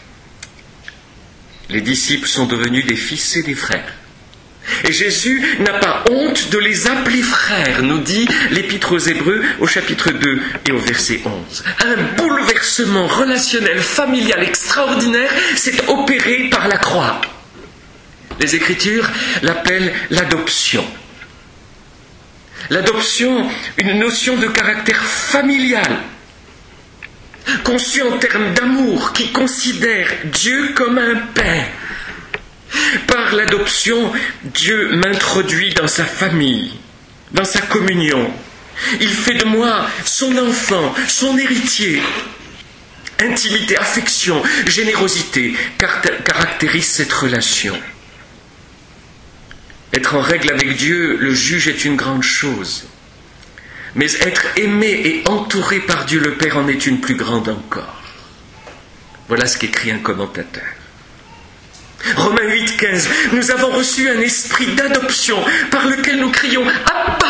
Les disciples sont devenus des fils et des frères. Et Jésus n'a pas honte de les appeler frères, nous dit l'Épître aux Hébreux au chapitre 2 et au verset 11. Un bouleversement relationnel, familial extraordinaire s'est opéré par la croix. Les Écritures l'appellent l'adoption. L'adoption, une notion de caractère familial, conçu en termes d'amour, qui considère Dieu comme un père. Par l'adoption, Dieu m'introduit dans sa famille, dans sa communion. Il fait de moi son enfant, son héritier. Intimité, affection, générosité caractérisent cette relation. Être en règle avec Dieu, le juge, est une grande chose. Mais être aimé et entouré par Dieu le Père en est une plus grande encore. Voilà ce qu'écrit un commentateur. Romains 8, 15. Nous avons reçu un esprit d'adoption par lequel nous crions « Abba !»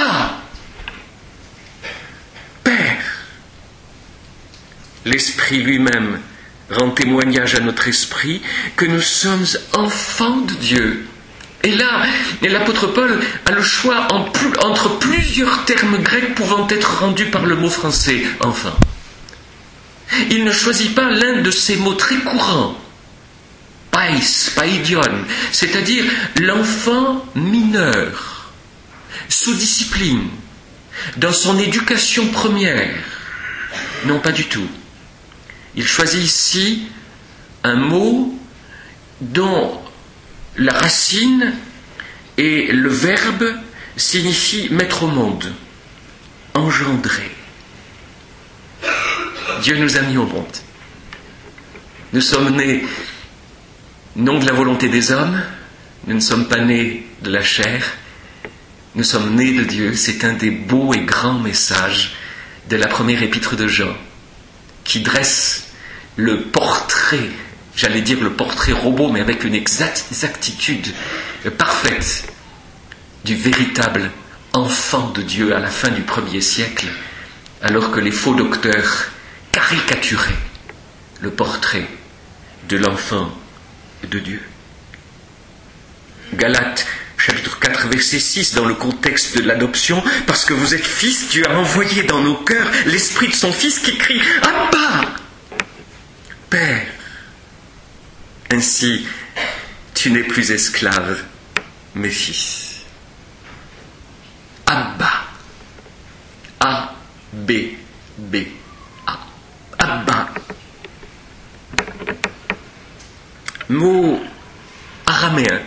Père. L'Esprit lui-même rend témoignage à notre esprit que nous sommes enfants de Dieu. Et là, l'apôtre Paul a le choix entre plusieurs termes grecs pouvant être rendus par le mot français « enfant ». Il ne choisit pas l'un de ces mots très courants, « pais », « paidion », c'est-à-dire l'enfant mineur, sous discipline, dans son éducation première. Non, pas du tout. Il choisit ici un mot dont la racine et le verbe signifient mettre au monde, engendrer. Dieu nous a mis au monde. Nous sommes nés non de la volonté des hommes, nous ne sommes pas nés de la chair, nous sommes nés de Dieu. C'est un des beaux et grands messages de la première épître de Jean, qui dresse le portrait, j'allais dire le portrait robot, mais avec une exactitude parfaite du véritable enfant de Dieu à la fin du 1er siècle, alors que les faux docteurs caricaturaient le portrait de l'enfant de Dieu. Galates chapitre 4 verset 6, dans le contexte de l'adoption, parce que vous êtes fils, Dieu a envoyé dans nos cœurs l'esprit de son fils qui crie « Abba ! Père !» Ainsi, tu n'es plus esclave, mais fils. Abba. A-B-B-A. Abba. Mot araméen.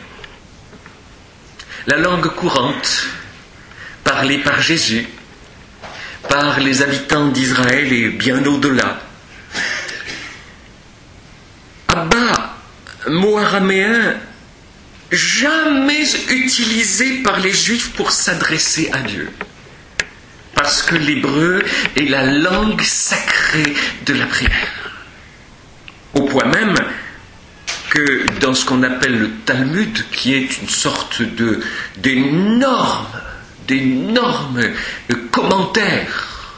La langue courante, parlée par Jésus, par les habitants d'Israël et bien au-delà. Abba mot araméen jamais utilisé par les Juifs pour s'adresser à Dieu. Parce que l'hébreu est la langue sacrée de la prière. Au point même que dans ce qu'on appelle le Talmud, qui est une sorte d'énormes commentaires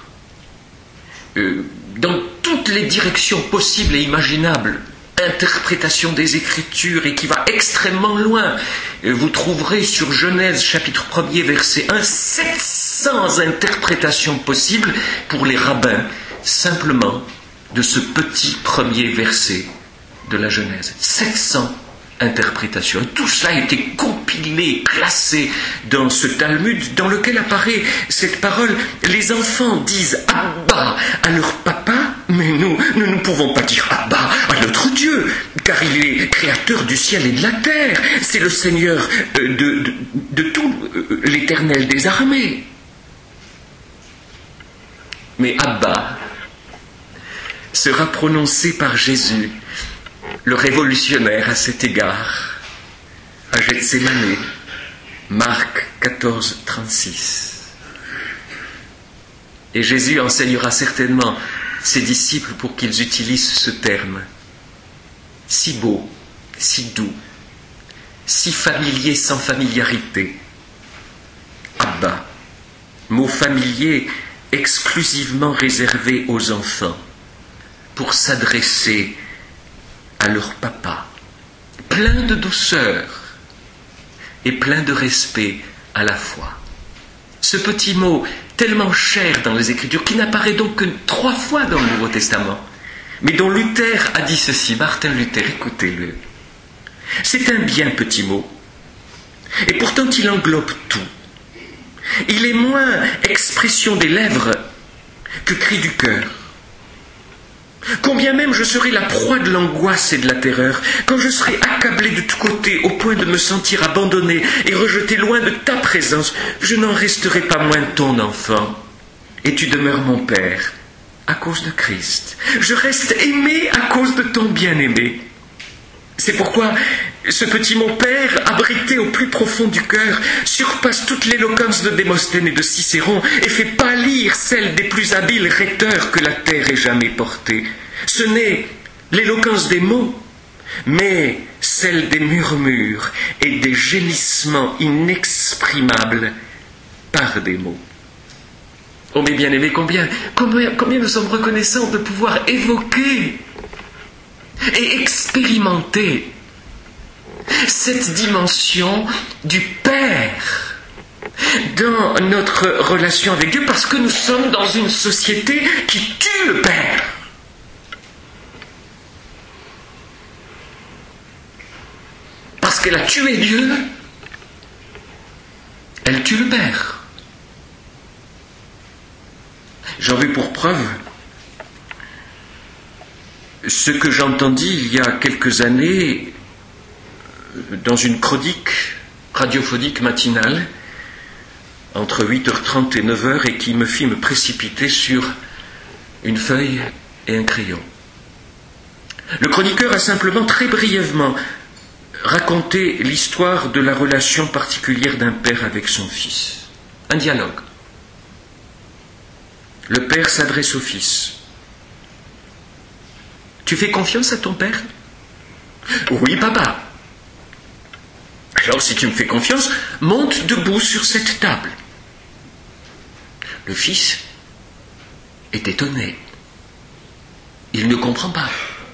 dans toutes les directions possibles et imaginables, interprétation des Écritures et qui va extrêmement loin. Vous trouverez sur Genèse chapitre 1er verset 1 700 interprétations possibles pour les rabbins simplement de ce petit premier verset de la Genèse. 700 interprétations. Et tout cela a été compilé, classé dans ce Talmud dans lequel apparaît cette parole. Les enfants disent Abba à leur papa, mais nous ne pouvons pas dire Abba à notre Dieu, car il est créateur du ciel et de la terre. C'est le Seigneur de tout, l'Éternel des armées. Mais Abba sera prononcé par Jésus, le révolutionnaire à cet égard, à Gethsémanée, Marc 14, 36. Et Jésus enseignera certainement ses disciples pour qu'ils utilisent ce terme, si beau, si doux, si familier sans familiarité. Abba, mot familier exclusivement réservé aux enfants, pour s'adresser à leur papa, plein de douceur et plein de respect à la fois. Ce petit mot tellement cher dans les Écritures, qui n'apparaît donc que 3 fois dans le Nouveau Testament, mais dont Luther a dit ceci, Martin Luther, écoutez-le. C'est un bien petit mot, et pourtant il englobe tout. Il est moins expression des lèvres que cri du cœur. Combien même je serai la proie de l'angoisse et de la terreur, quand je serai accablé de tous côtés au point de me sentir abandonné et rejeté loin de ta présence, je n'en resterai pas moins ton enfant. Et tu demeures mon Père à cause de Christ. Je reste aimé à cause de ton bien-aimé. C'est pourquoi ce petit mot Père, abrité au plus profond du cœur, surpasse toute l'éloquence de Démosthène et de Cicéron et fait pâlir celle des plus habiles rhéteurs que la terre ait jamais portée. Ce n'est l'éloquence des mots, mais celle des murmures et des gémissements inexprimables par des mots. Oh mes bien-aimés, combien nous sommes reconnaissants de pouvoir évoquer et expérimenter cette dimension du Père dans notre relation avec Dieu, parce que nous sommes dans une société qui tue le Père. Parce qu'elle a tué Dieu, elle tue le Père. J'en veux pour preuve ce que j'entendis il y a quelques années dans une chronique radiophonique matinale entre 8h30 et 9h et qui me fit me précipiter sur une feuille et un crayon. Le chroniqueur a simplement très brièvement raconté l'histoire de la relation particulière d'un père avec son fils. Un dialogue. Le père s'adresse au fils. Tu fais confiance à ton père ? Oui, papa. Alors, si tu me fais confiance, monte debout sur cette table. Le fils est étonné. Il ne comprend pas.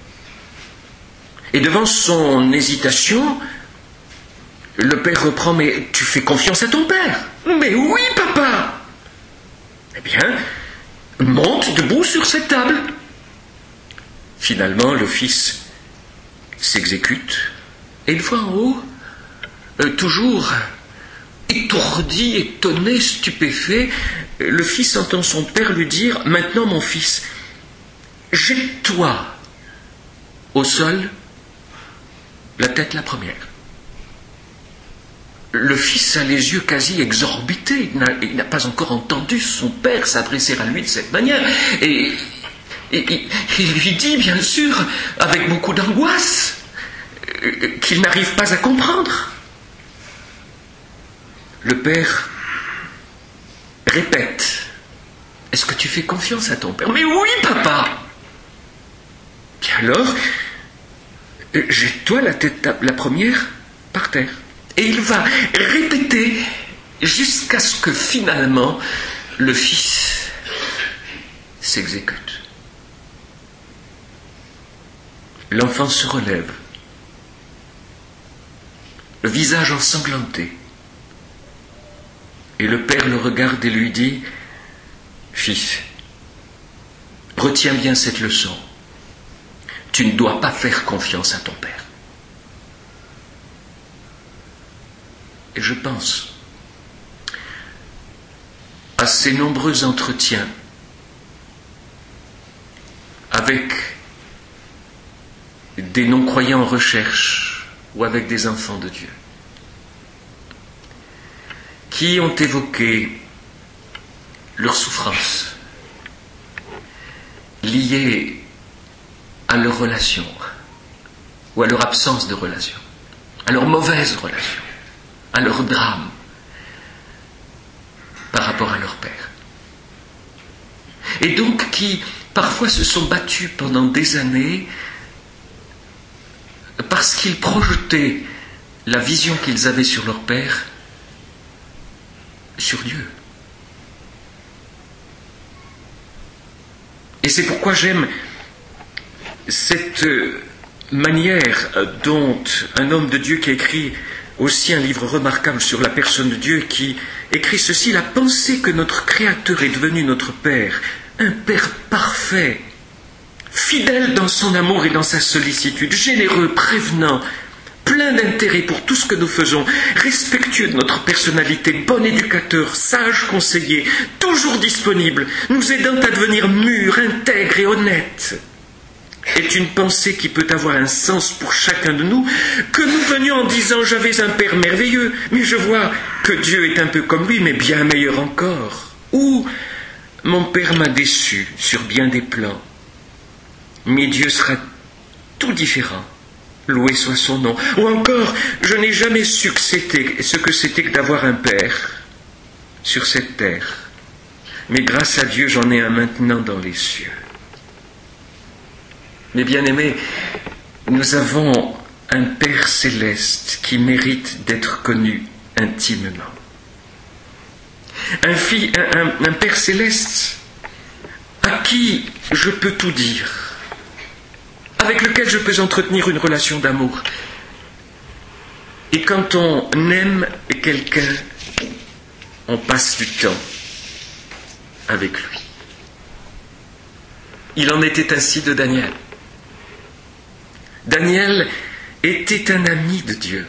Et devant son hésitation, le père reprend, mais tu fais confiance à ton père ? Mais oui, papa. Eh bien, monte debout sur cette table. Finalement, le fils s'exécute, et une fois en haut, toujours étourdi, étonné, stupéfait, le fils entend son père lui dire « Maintenant, mon fils, jette-toi au sol, la tête la première. » Le fils a les yeux quasi exorbités, il n'a pas encore entendu son père s'adresser à lui de cette manière, et il lui dit, bien sûr, avec beaucoup d'angoisse, « qu'il n'arrive pas à comprendre. Le père répète, est-ce que tu fais confiance à ton père? Mais oui, papa. Bien alors, jette-toi la tête la première par terre. Et il va répéter jusqu'à ce que finalement le fils s'exécute. L'enfant se relève, le visage ensanglanté. Et le père le regarde et lui dit, « Fils, retiens bien cette leçon. Tu ne dois pas faire confiance à ton père. » Et je pense à ces nombreux entretiens avec des non-croyants en recherche ou avec des enfants de Dieu qui ont évoqué leurs souffrances liées à leur relation ou à leur absence de relation, à leur mauvaise relation, à leur drame par rapport à leur père. Et donc qui parfois se sont battus pendant des années parce qu'ils projetaient la vision qu'ils avaient sur leur père sur Dieu. Et c'est pourquoi j'aime cette manière dont un homme de Dieu qui a écrit aussi un livre remarquable sur la personne de Dieu, qui écrit ceci: la pensée que notre Créateur est devenu notre Père, un Père parfait, fidèle dans son amour et dans sa sollicitude, généreux, prévenant, plein d'intérêt pour tout ce que nous faisons, respectueux de notre personnalité, bon éducateur, sage conseiller, toujours disponible, nous aidant à devenir mûrs, intègres et honnêtes, est une pensée qui peut avoir un sens pour chacun de nous, que nous venions en disant « j'avais un père merveilleux, mais je vois que Dieu est un peu comme lui, mais bien meilleur encore » ou « mon père m'a déçu sur bien des plans, mais Dieu sera tout différent. Loué soit son nom. » Ou encore, je n'ai jamais su ce que c'était que d'avoir un père sur cette terre. Mais grâce à Dieu, j'en ai un maintenant dans les cieux. Mes bien-aimés, nous avons un Père céleste qui mérite d'être connu intimement. Un Père céleste à qui je peux tout dire, avec lequel je peux entretenir une relation d'amour. Et quand on aime quelqu'un, on passe du temps avec lui. Il en était ainsi de Daniel. Daniel était un ami de Dieu.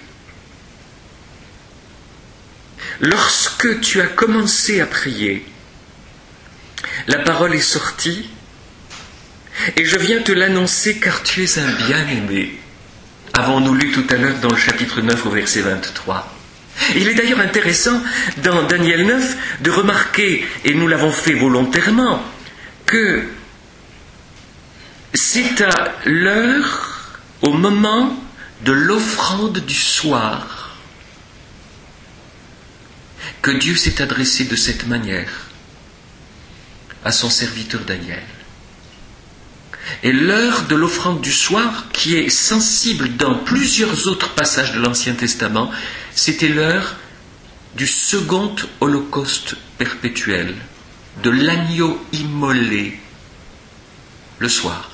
Lorsque tu as commencé à prier, la parole est sortie, et je viens te l'annoncer car tu es un bien-aimé. Avons-nous lu tout à l'heure dans le chapitre 9 au verset 23. Il est d'ailleurs intéressant dans Daniel 9 de remarquer, et nous l'avons fait volontairement, que c'est à l'heure, au moment de l'offrande du soir, que Dieu s'est adressé de cette manière à son serviteur Daniel. Et l'heure de l'offrande du soir, qui est sensible dans plusieurs autres passages de l'Ancien Testament, c'était l'heure du second holocauste perpétuel, de l'agneau immolé le soir.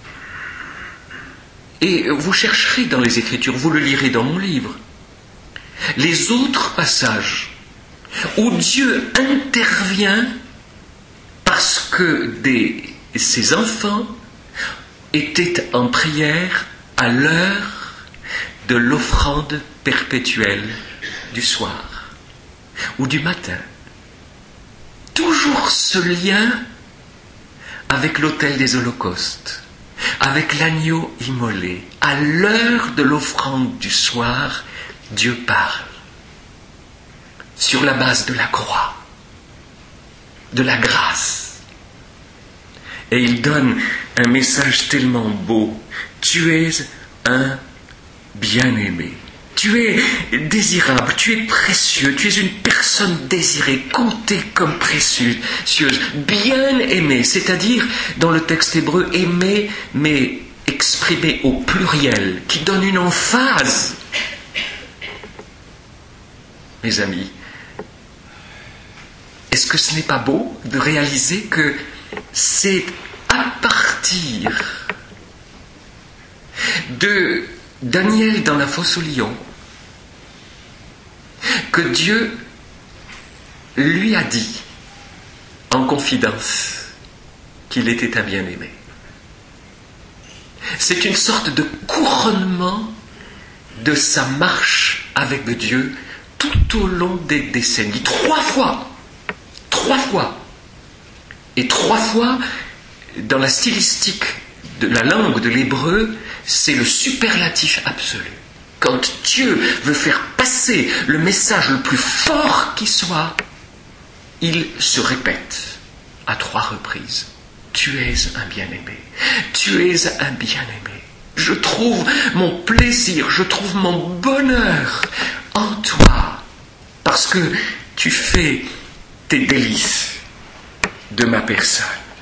Et vous chercherez dans les Écritures, vous le lirez dans mon livre, les autres passages où Dieu intervient parce que ses enfants étaient en prière à l'heure de l'offrande perpétuelle du soir ou du matin. Toujours ce lien avec l'autel des holocaustes, avec l'agneau immolé. À l'heure de l'offrande du soir, Dieu parle sur la base de la croix, de la grâce. Et il donne un message tellement beau. Tu es un bien-aimé. Tu es désirable, tu es précieux, tu es une personne désirée, comptée comme précieuse, bien-aimée, c'est-à-dire, dans le texte hébreu, aimé, mais exprimé au pluriel, qui donne une emphase. Mes amis, est-ce que ce n'est pas beau de réaliser que c'est à partir de Daniel dans la fosse aux lions que Dieu lui a dit en confidence qu'il était un bien-aimé. C'est une sorte de couronnement de sa marche avec Dieu tout au long des décennies. 3 fois. Et 3 fois, dans la stylistique de la langue de l'hébreu, c'est le superlatif absolu. Quand Dieu veut faire passer le message le plus fort qui soit, il se répète à 3 reprises. Tu es un bien-aimé. Tu es un bien-aimé. Je trouve mon plaisir, je trouve mon bonheur en toi, parce que tu fais tes délices de ma personne.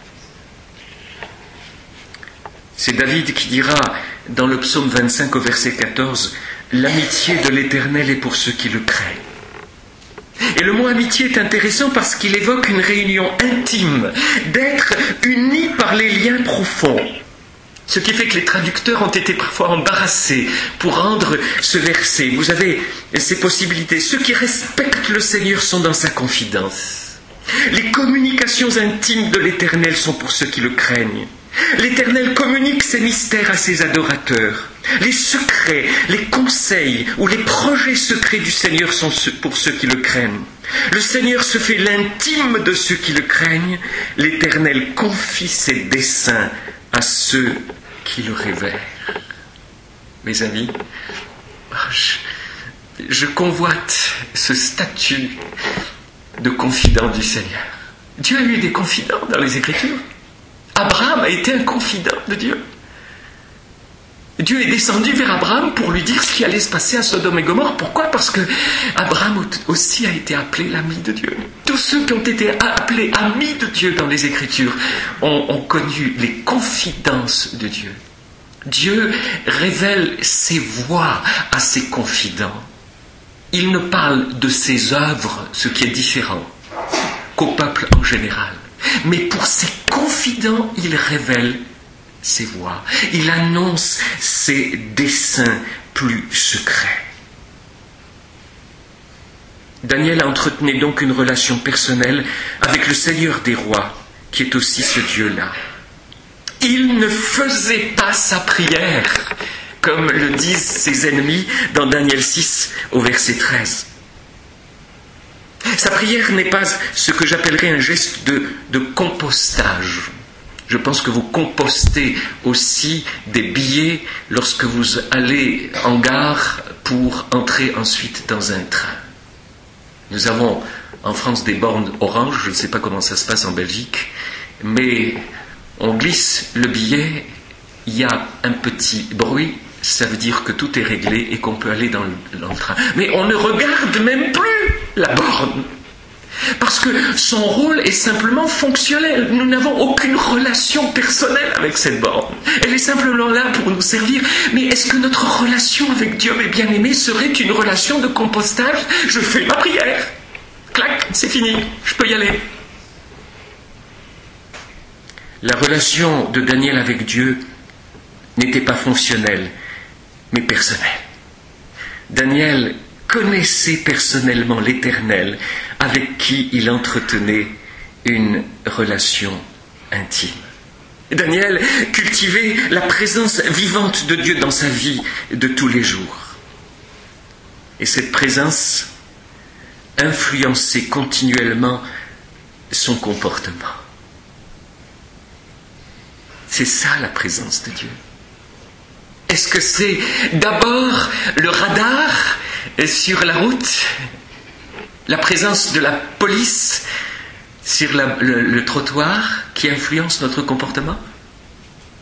C'est David qui dira dans le psaume 25 au verset 14, « L'amitié de l'Éternel est pour ceux qui le craignent. » Et le mot amitié est intéressant parce qu'il évoque une réunion intime, d'être unis par les liens profonds. Ce qui fait que les traducteurs ont été parfois embarrassés pour rendre ce verset. Vous avez ces possibilités. Ceux qui respectent le Seigneur sont dans sa confidence. Les communications intimes de l'Éternel sont pour ceux qui le craignent. L'Éternel communique ses mystères à ses adorateurs. Les secrets, les conseils ou les projets secrets du Seigneur sont pour ceux qui le craignent. Le Seigneur se fait l'intime de ceux qui le craignent. L'Éternel confie ses desseins à ceux qui le révèrent. Mes amis, je convoite ce statut de confident du Seigneur. Dieu a eu des confidents dans les Écritures. Abraham a été un confident de Dieu. Dieu est descendu vers Abraham pour lui dire ce qui allait se passer à Sodome et Gomorrhe. Pourquoi ? Parce que Abraham aussi a été appelé l'ami de Dieu. Tous ceux qui ont été appelés amis de Dieu dans les Écritures ont connu les confidences de Dieu. Dieu révèle ses voies à ses confidents. Il ne parle de ses œuvres, ce qui est différent, qu'au peuple en général. Mais pour ses confidents, il révèle ses voies. Il annonce ses desseins plus secrets. Daniel entretenait donc une relation personnelle avec le Seigneur des rois, qui est aussi ce Dieu-là. Il ne faisait pas sa prière, comme le disent ses ennemis dans Daniel 6 au verset 13. Sa prière n'est pas ce que j'appellerais un geste de compostage. Je pense que vous compostez aussi des billets lorsque vous allez en gare pour entrer ensuite dans un train. Nous avons en France des bornes orange, je ne sais pas comment ça se passe en Belgique, mais on glisse le billet, il y a un petit bruit, ça veut dire que tout est réglé et qu'on peut aller dans le train. Mais on ne regarde même plus la borne, parce que son rôle est simplement fonctionnel. Nous n'avons aucune relation personnelle avec cette borne. Elle est simplement là pour nous servir. Mais est-ce que notre relation avec Dieu, mes bien-aimés, serait une relation de compostage ? Je fais ma prière, clac, c'est fini, je peux y aller. La relation de Daniel avec Dieu n'était pas fonctionnelle, mais personnelle. Daniel connaissait personnellement l'Éternel, avec qui il entretenait une relation intime. Daniel cultivait la présence vivante de Dieu dans sa vie de tous les jours. Et cette présence influençait continuellement son comportement. C'est ça la présence de Dieu. Est-ce que c'est d'abord le radar sur la route, la présence de la police sur le trottoir qui influence notre comportement ?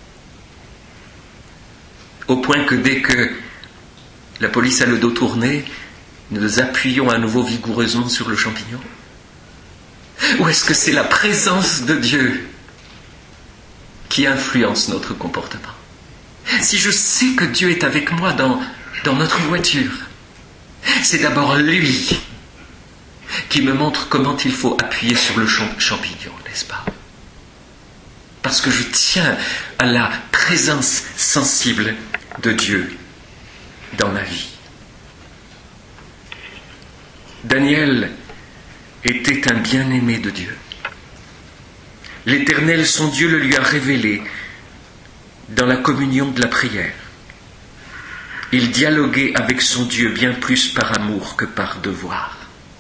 Au point que dès que La police a le dos tourné, nous appuyons à nouveau vigoureusement sur le champignon? Ou est-ce que c'est la présence de Dieu qui influence notre comportement? Si je sais que Dieu est avec moi dans notre voiture, c'est d'abord lui qui me montre comment il faut appuyer sur le champignon, n'est-ce pas? Parce que je tiens à la présence sensible de Dieu dans ma vie. Daniel était un bien-aimé de Dieu. L'Éternel, son Dieu, le lui a révélé dans la communion de la prière. Il dialoguait avec son Dieu bien plus par amour que par devoir.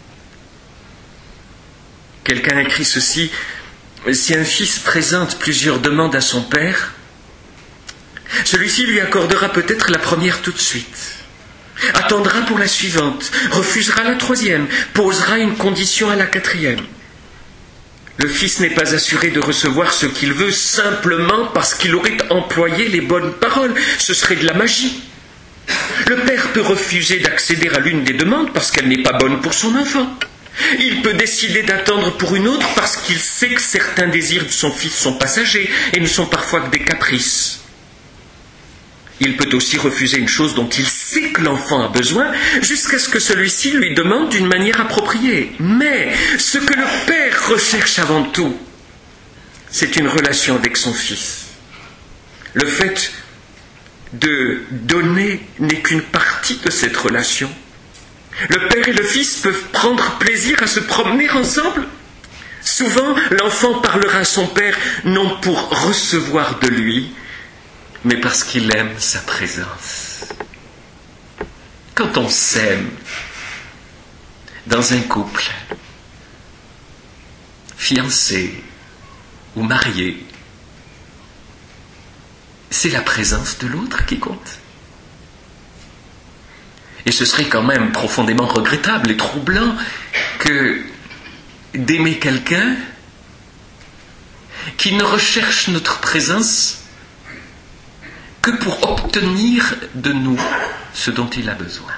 Quelqu'un a écrit ceci: si un fils présente plusieurs demandes à son père, celui-ci lui accordera peut-être la première tout de suite, attendra pour la suivante, refusera la troisième, posera une condition à la quatrième. Le fils n'est pas assuré de recevoir ce qu'il veut simplement parce qu'il aurait employé les bonnes paroles. Ce serait de la magie. Le père peut refuser d'accéder à l'une des demandes parce qu'elle n'est pas bonne pour son enfant. Il peut décider d'attendre pour une autre parce qu'il sait que certains désirs de son fils sont passagers et ne sont parfois que des caprices. Il peut aussi refuser une chose dont il sait que l'enfant a besoin jusqu'à ce que celui-ci lui demande d'une manière appropriée. Mais ce que le père recherche avant tout, c'est une relation avec son fils. Le fait de donner n'est qu'une partie de cette relation. Le père et le fils peuvent prendre plaisir à se promener ensemble. Souvent, l'enfant parlera à son père non pour recevoir de lui, mais parce qu'il aime sa présence. Quand on s'aime dans un couple, fiancé ou marié, c'est la présence de l'autre qui compte. Et ce serait quand même profondément regrettable et troublant que d'aimer quelqu'un qui ne recherche notre présence que pour obtenir de nous ce dont il a besoin.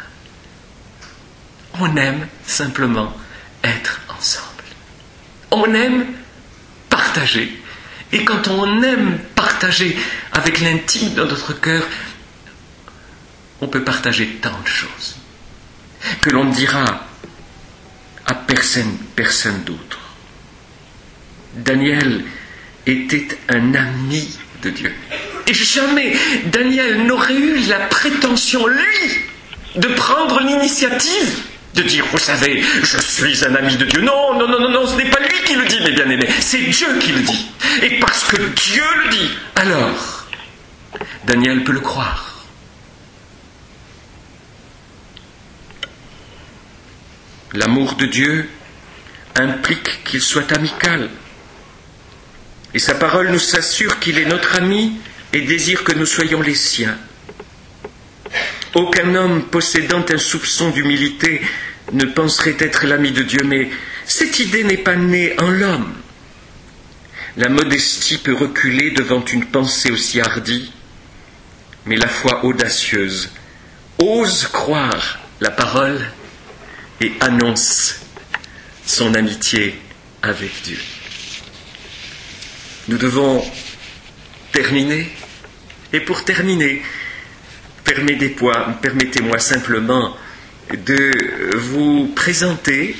On aime simplement être ensemble. On aime partager. Et quand on aime partager avec l'intime de notre cœur, on peut partager tant de choses que l'on ne dira à personne d'autre. Daniel était un ami de Dieu. Et jamais Daniel n'aurait eu la prétention, lui, de prendre l'initiative de dire, vous savez, je suis un ami de Dieu. Non, ce n'est pas lui qui le dit, mes bien-aimés, c'est Dieu qui le dit. Et parce que Dieu le dit, alors, Daniel peut le croire. L'amour de Dieu implique qu'il soit amical. Et sa parole nous assure qu'il est notre ami et désire que nous soyons les siens. Aucun homme possédant un soupçon d'humilité ne penserait être l'ami de Dieu, mais cette idée n'est pas née en l'homme. La modestie peut reculer devant une pensée aussi hardie, mais la foi audacieuse ose croire la parole et annonce son amitié avec Dieu. Nous devons terminer. Et pour terminer, permettez-moi simplement de vous présenter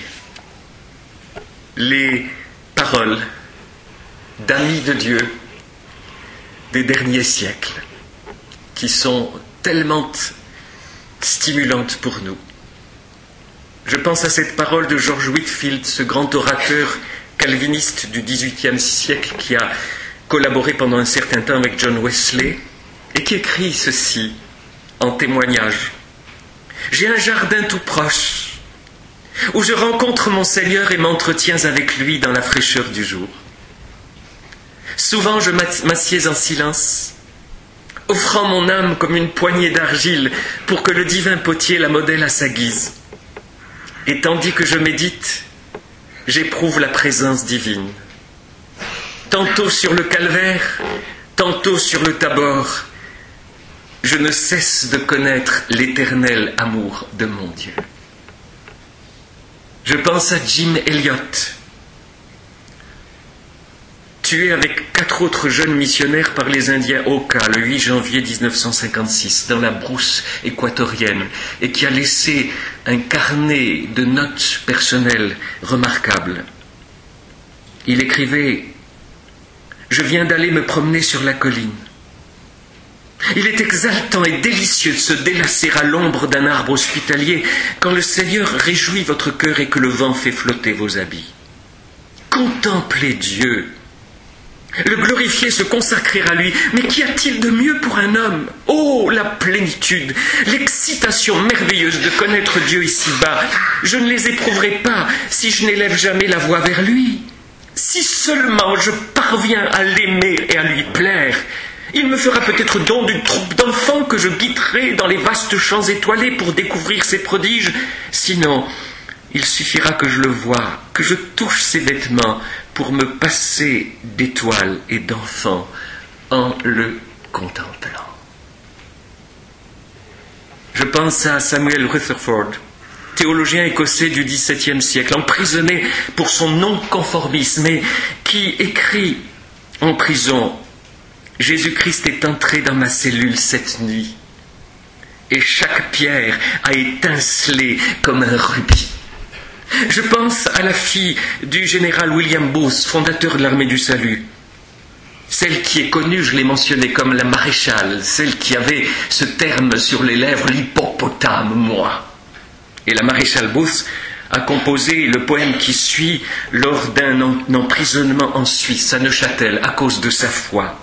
les paroles d'amis de Dieu des derniers siècles, qui sont tellement stimulantes pour nous. Je pense à cette parole de George Whitefield, ce grand orateur calviniste du XVIIIe siècle qui a collaboré pendant un certain temps avec John Wesley et qui écrit ceci en témoignage. « J'ai un jardin tout proche où je rencontre mon Seigneur et m'entretiens avec lui dans la fraîcheur du jour. Souvent je m'assieds en silence, offrant mon âme comme une poignée d'argile pour que le divin potier la modèle à sa guise. Et tandis que je médite, j'éprouve la présence divine. Tantôt sur le calvaire, tantôt sur le Tabor, je ne cesse de connaître l'éternel amour de mon Dieu. Je pense à Jim Elliot, tué avec 4 autres jeunes missionnaires par les Indiens Oka le 8 janvier 1956 dans la brousse équatorienne et qui a laissé un carnet de notes personnelles remarquable. Il écrivait « Je viens d'aller me promener sur la colline. Il est exaltant et délicieux de se délasser à l'ombre d'un arbre hospitalier quand le Seigneur réjouit votre cœur et que le vent fait flotter vos habits. Contemplez Dieu, le glorifier, se consacrer à lui. Mais qu'y a-t-il de mieux pour un homme? Oh, la plénitude, l'excitation merveilleuse de connaître Dieu ici-bas. Je ne les éprouverai pas si je n'élève jamais la voix vers lui. Si seulement je parviens à l'aimer et à lui plaire, il me fera peut-être don d'une troupe d'enfants que je guiderai dans les vastes champs étoilés pour découvrir ses prodiges. Sinon, il suffira que je le voie, que je touche ses vêtements pour me passer d'étoiles et d'enfants en le contemplant. Je pense à Samuel Rutherford, théologien écossais du XVIIe siècle, emprisonné pour son non-conformisme, et qui écrit en prison « Jésus-Christ est entré dans ma cellule cette nuit, et chaque pierre a étincelé comme un rubis. » Je pense à la fille du général William Booth, fondateur de l'armée du salut. Celle qui est connue, je l'ai mentionnée comme la maréchale, celle qui avait ce terme sur les lèvres, l'hippopotame, moi. Et la maréchale Booth a composé le poème qui suit lors d'un emprisonnement en Suisse, à Neuchâtel, à cause de sa foi.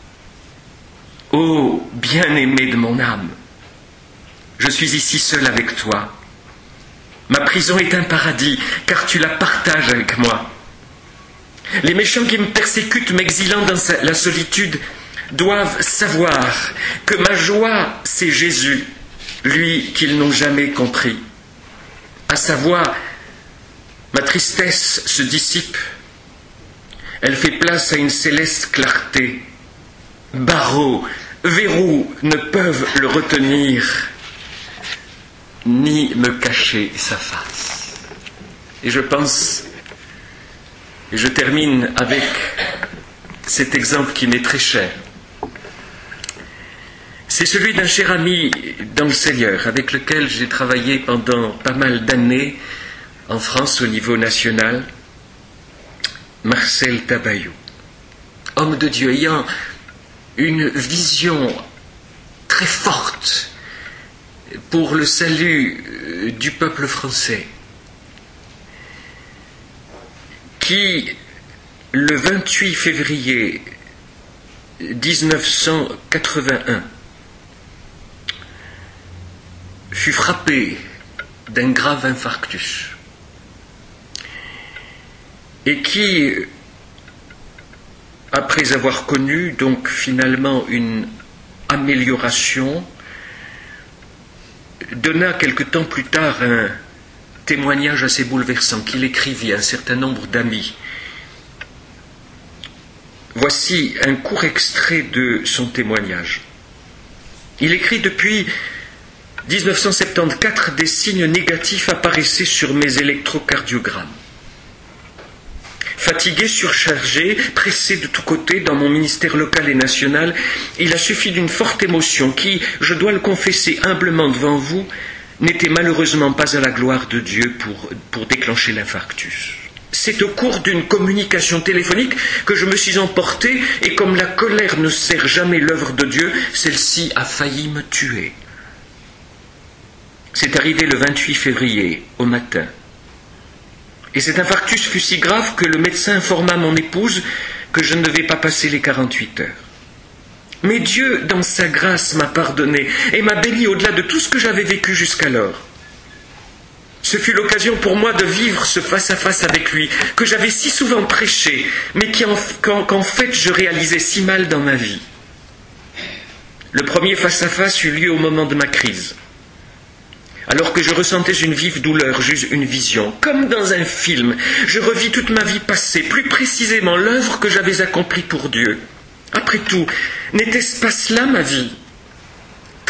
Ô bien-aimé de mon âme, je suis ici seul avec toi. Ma prison est un paradis, car tu la partages avec moi. Les méchants qui me persécutent, m'exilant dans la solitude, doivent savoir que ma joie, c'est Jésus, lui qu'ils n'ont jamais compris. À sa voix, ma tristesse se dissipe. Elle fait place à une céleste clarté. Barreaux, verrous ne peuvent le retenir, ni me cacher sa face. Et je pense, et je termine avec cet exemple qui m'est très cher. C'est celui d'un cher ami dans le Seigneur, avec lequel j'ai travaillé pendant pas mal d'années en France au niveau national, Marcel Tabayou. Homme de Dieu ayant une vision très forte pour le salut du peuple français, qui, le 28 février 1981, fut frappé d'un grave infarctus et qui, après avoir connu donc finalement une amélioration, donna quelque temps plus tard un témoignage assez bouleversant qu'il écrivit à un certain nombre d'amis. Voici un court extrait de son témoignage. Il écrit: depuis 1974, des signes négatifs apparaissaient sur mes électrocardiogrammes. Fatigué, surchargé, pressé de tous côtés dans mon ministère local et national, il a suffi d'une forte émotion qui, je dois le confesser humblement devant vous, n'était malheureusement pas à la gloire de Dieu pour déclencher l'infarctus. C'est au cours d'une communication téléphonique que je me suis emporté, et comme la colère ne sert jamais l'œuvre de Dieu, celle-ci a failli me tuer. C'est arrivé le 28 février, au matin. Et cet infarctus fut si grave que le médecin informa mon épouse que je ne devais pas passer les 48 heures. Mais Dieu, dans sa grâce, m'a pardonné et m'a béni au-delà de tout ce que j'avais vécu jusqu'alors. Ce fut l'occasion pour moi de vivre ce face-à-face avec lui, que j'avais si souvent prêché, mais qu'en fait je réalisais si mal dans ma vie. Le premier face-à-face eut lieu au moment de ma crise. Alors que je ressentais une vive douleur, j'eus une vision. Comme dans un film, je revis toute ma vie passée, plus précisément l'œuvre que j'avais accomplie pour Dieu. Après tout, n'était-ce pas cela ma vie?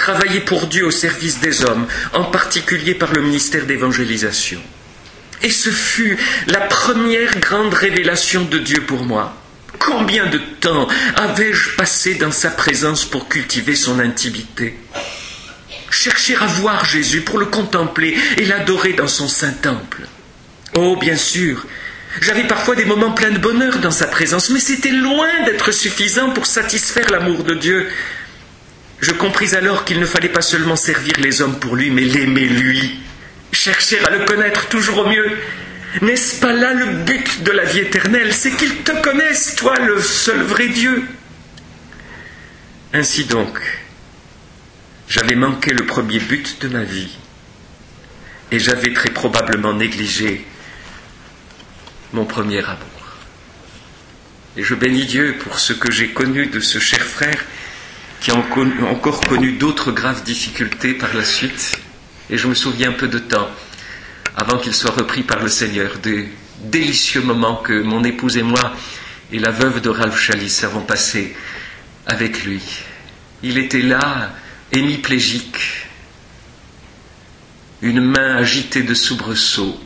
travailler pour Dieu au service des hommes, en particulier par le ministère d'évangélisation. Et ce fut la première grande révélation de Dieu pour moi. Combien de temps avais-je passé dans sa présence pour cultiver son intimité? Chercher à voir Jésus pour le contempler et l'adorer dans son saint temple. Oh, bien sûr, j'avais parfois des moments pleins de bonheur dans sa présence, mais c'était loin d'être suffisant pour satisfaire l'amour de Dieu. Je compris alors qu'il ne fallait pas seulement servir les hommes pour lui, mais l'aimer lui. Chercher à le connaître toujours au mieux. N'est-ce pas là le but de la vie éternelle? C'est qu'ils te connaissent, toi, le seul vrai Dieu. Ainsi donc, j'avais manqué le premier but de ma vie et j'avais très probablement négligé mon premier amour. Et je bénis Dieu pour ce que j'ai connu de ce cher frère qui a encore connu d'autres graves difficultés par la suite. Et je me souviens peu de temps avant qu'il soit repris par le Seigneur, des délicieux moments que mon épouse et moi et la veuve de Ralph Chalice avons passés avec lui. Il était là, hémiplégique, une main agitée de soubresauts,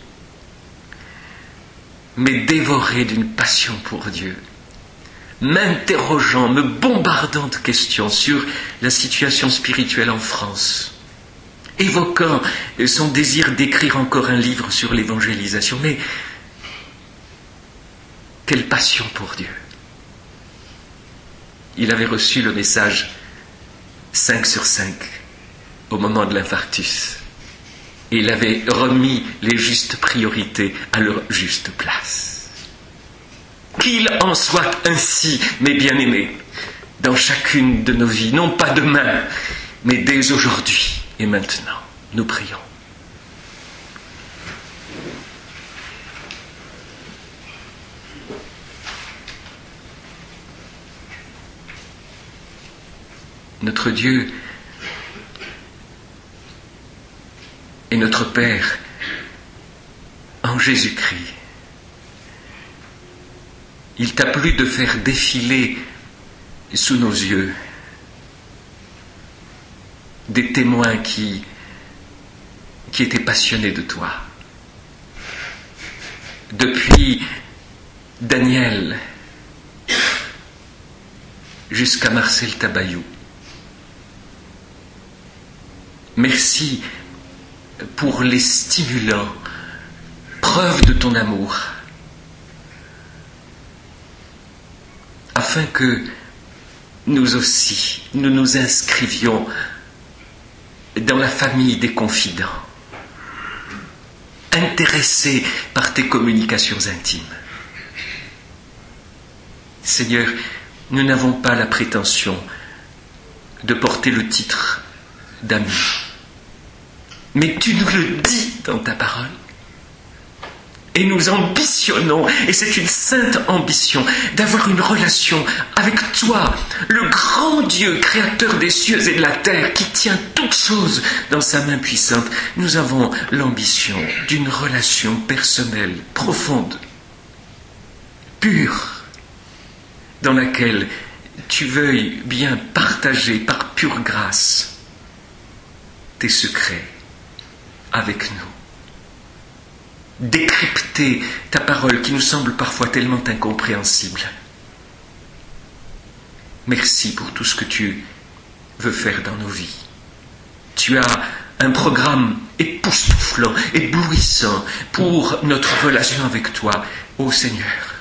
mais dévoré d'une passion pour Dieu, m'interrogeant, me bombardant de questions sur la situation spirituelle en France, évoquant son désir d'écrire encore un livre sur l'évangélisation. Mais quelle passion pour Dieu! Il avait reçu le message 5 sur 5 au moment de l'infarctus. Et il avait remis les justes priorités à leur juste place. Qu'il en soit ainsi, mes bien-aimés, dans chacune de nos vies, non pas demain, mais dès aujourd'hui et maintenant. Nous prions. Notre Dieu et notre Père en Jésus-Christ, il t'a plu de faire défiler sous nos yeux des témoins qui étaient passionnés de toi. Depuis Daniel jusqu'à Marcel Tabayou. Merci pour les stimulants preuves de ton amour, afin que nous aussi, nous nous inscrivions dans la famille des confidents, intéressés par tes communications intimes. Seigneur, nous n'avons pas la prétention de porter le titre d'ami, mais tu nous le dis dans ta parole. Et nous ambitionnons, et c'est une sainte ambition, d'avoir une relation avec toi, le grand Dieu, créateur des cieux et de la terre, qui tient toutes choses dans sa main puissante. Nous avons l'ambition d'une relation personnelle, profonde, pure, dans laquelle tu veuilles bien partager par pure grâce tes secrets avec nous. Décrypter ta parole qui nous semble parfois tellement incompréhensible. Merci pour tout ce que tu veux faire dans nos vies. Tu as un programme époustouflant, éblouissant pour notre relation avec toi, ô Seigneur.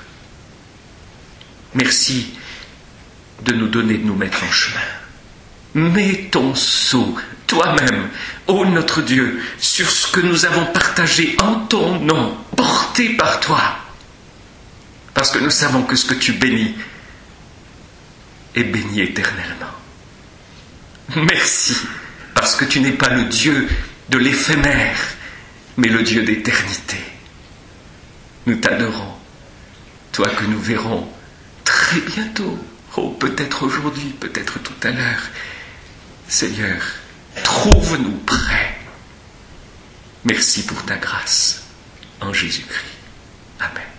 Merci de nous donner de nous mettre en chemin. Mets ton sceau, toi-même, ô notre Dieu, sur ce que nous avons partagé en ton nom, porté par toi, parce que nous savons que ce que tu bénis est béni éternellement. Merci, parce que tu n'es pas le Dieu de l'éphémère, mais le Dieu d'éternité. Nous t'adorons, toi que nous verrons très bientôt, peut-être aujourd'hui, peut-être tout à l'heure. Seigneur, trouve-nous prêts. Merci pour ta grâce en Jésus-Christ. Amen.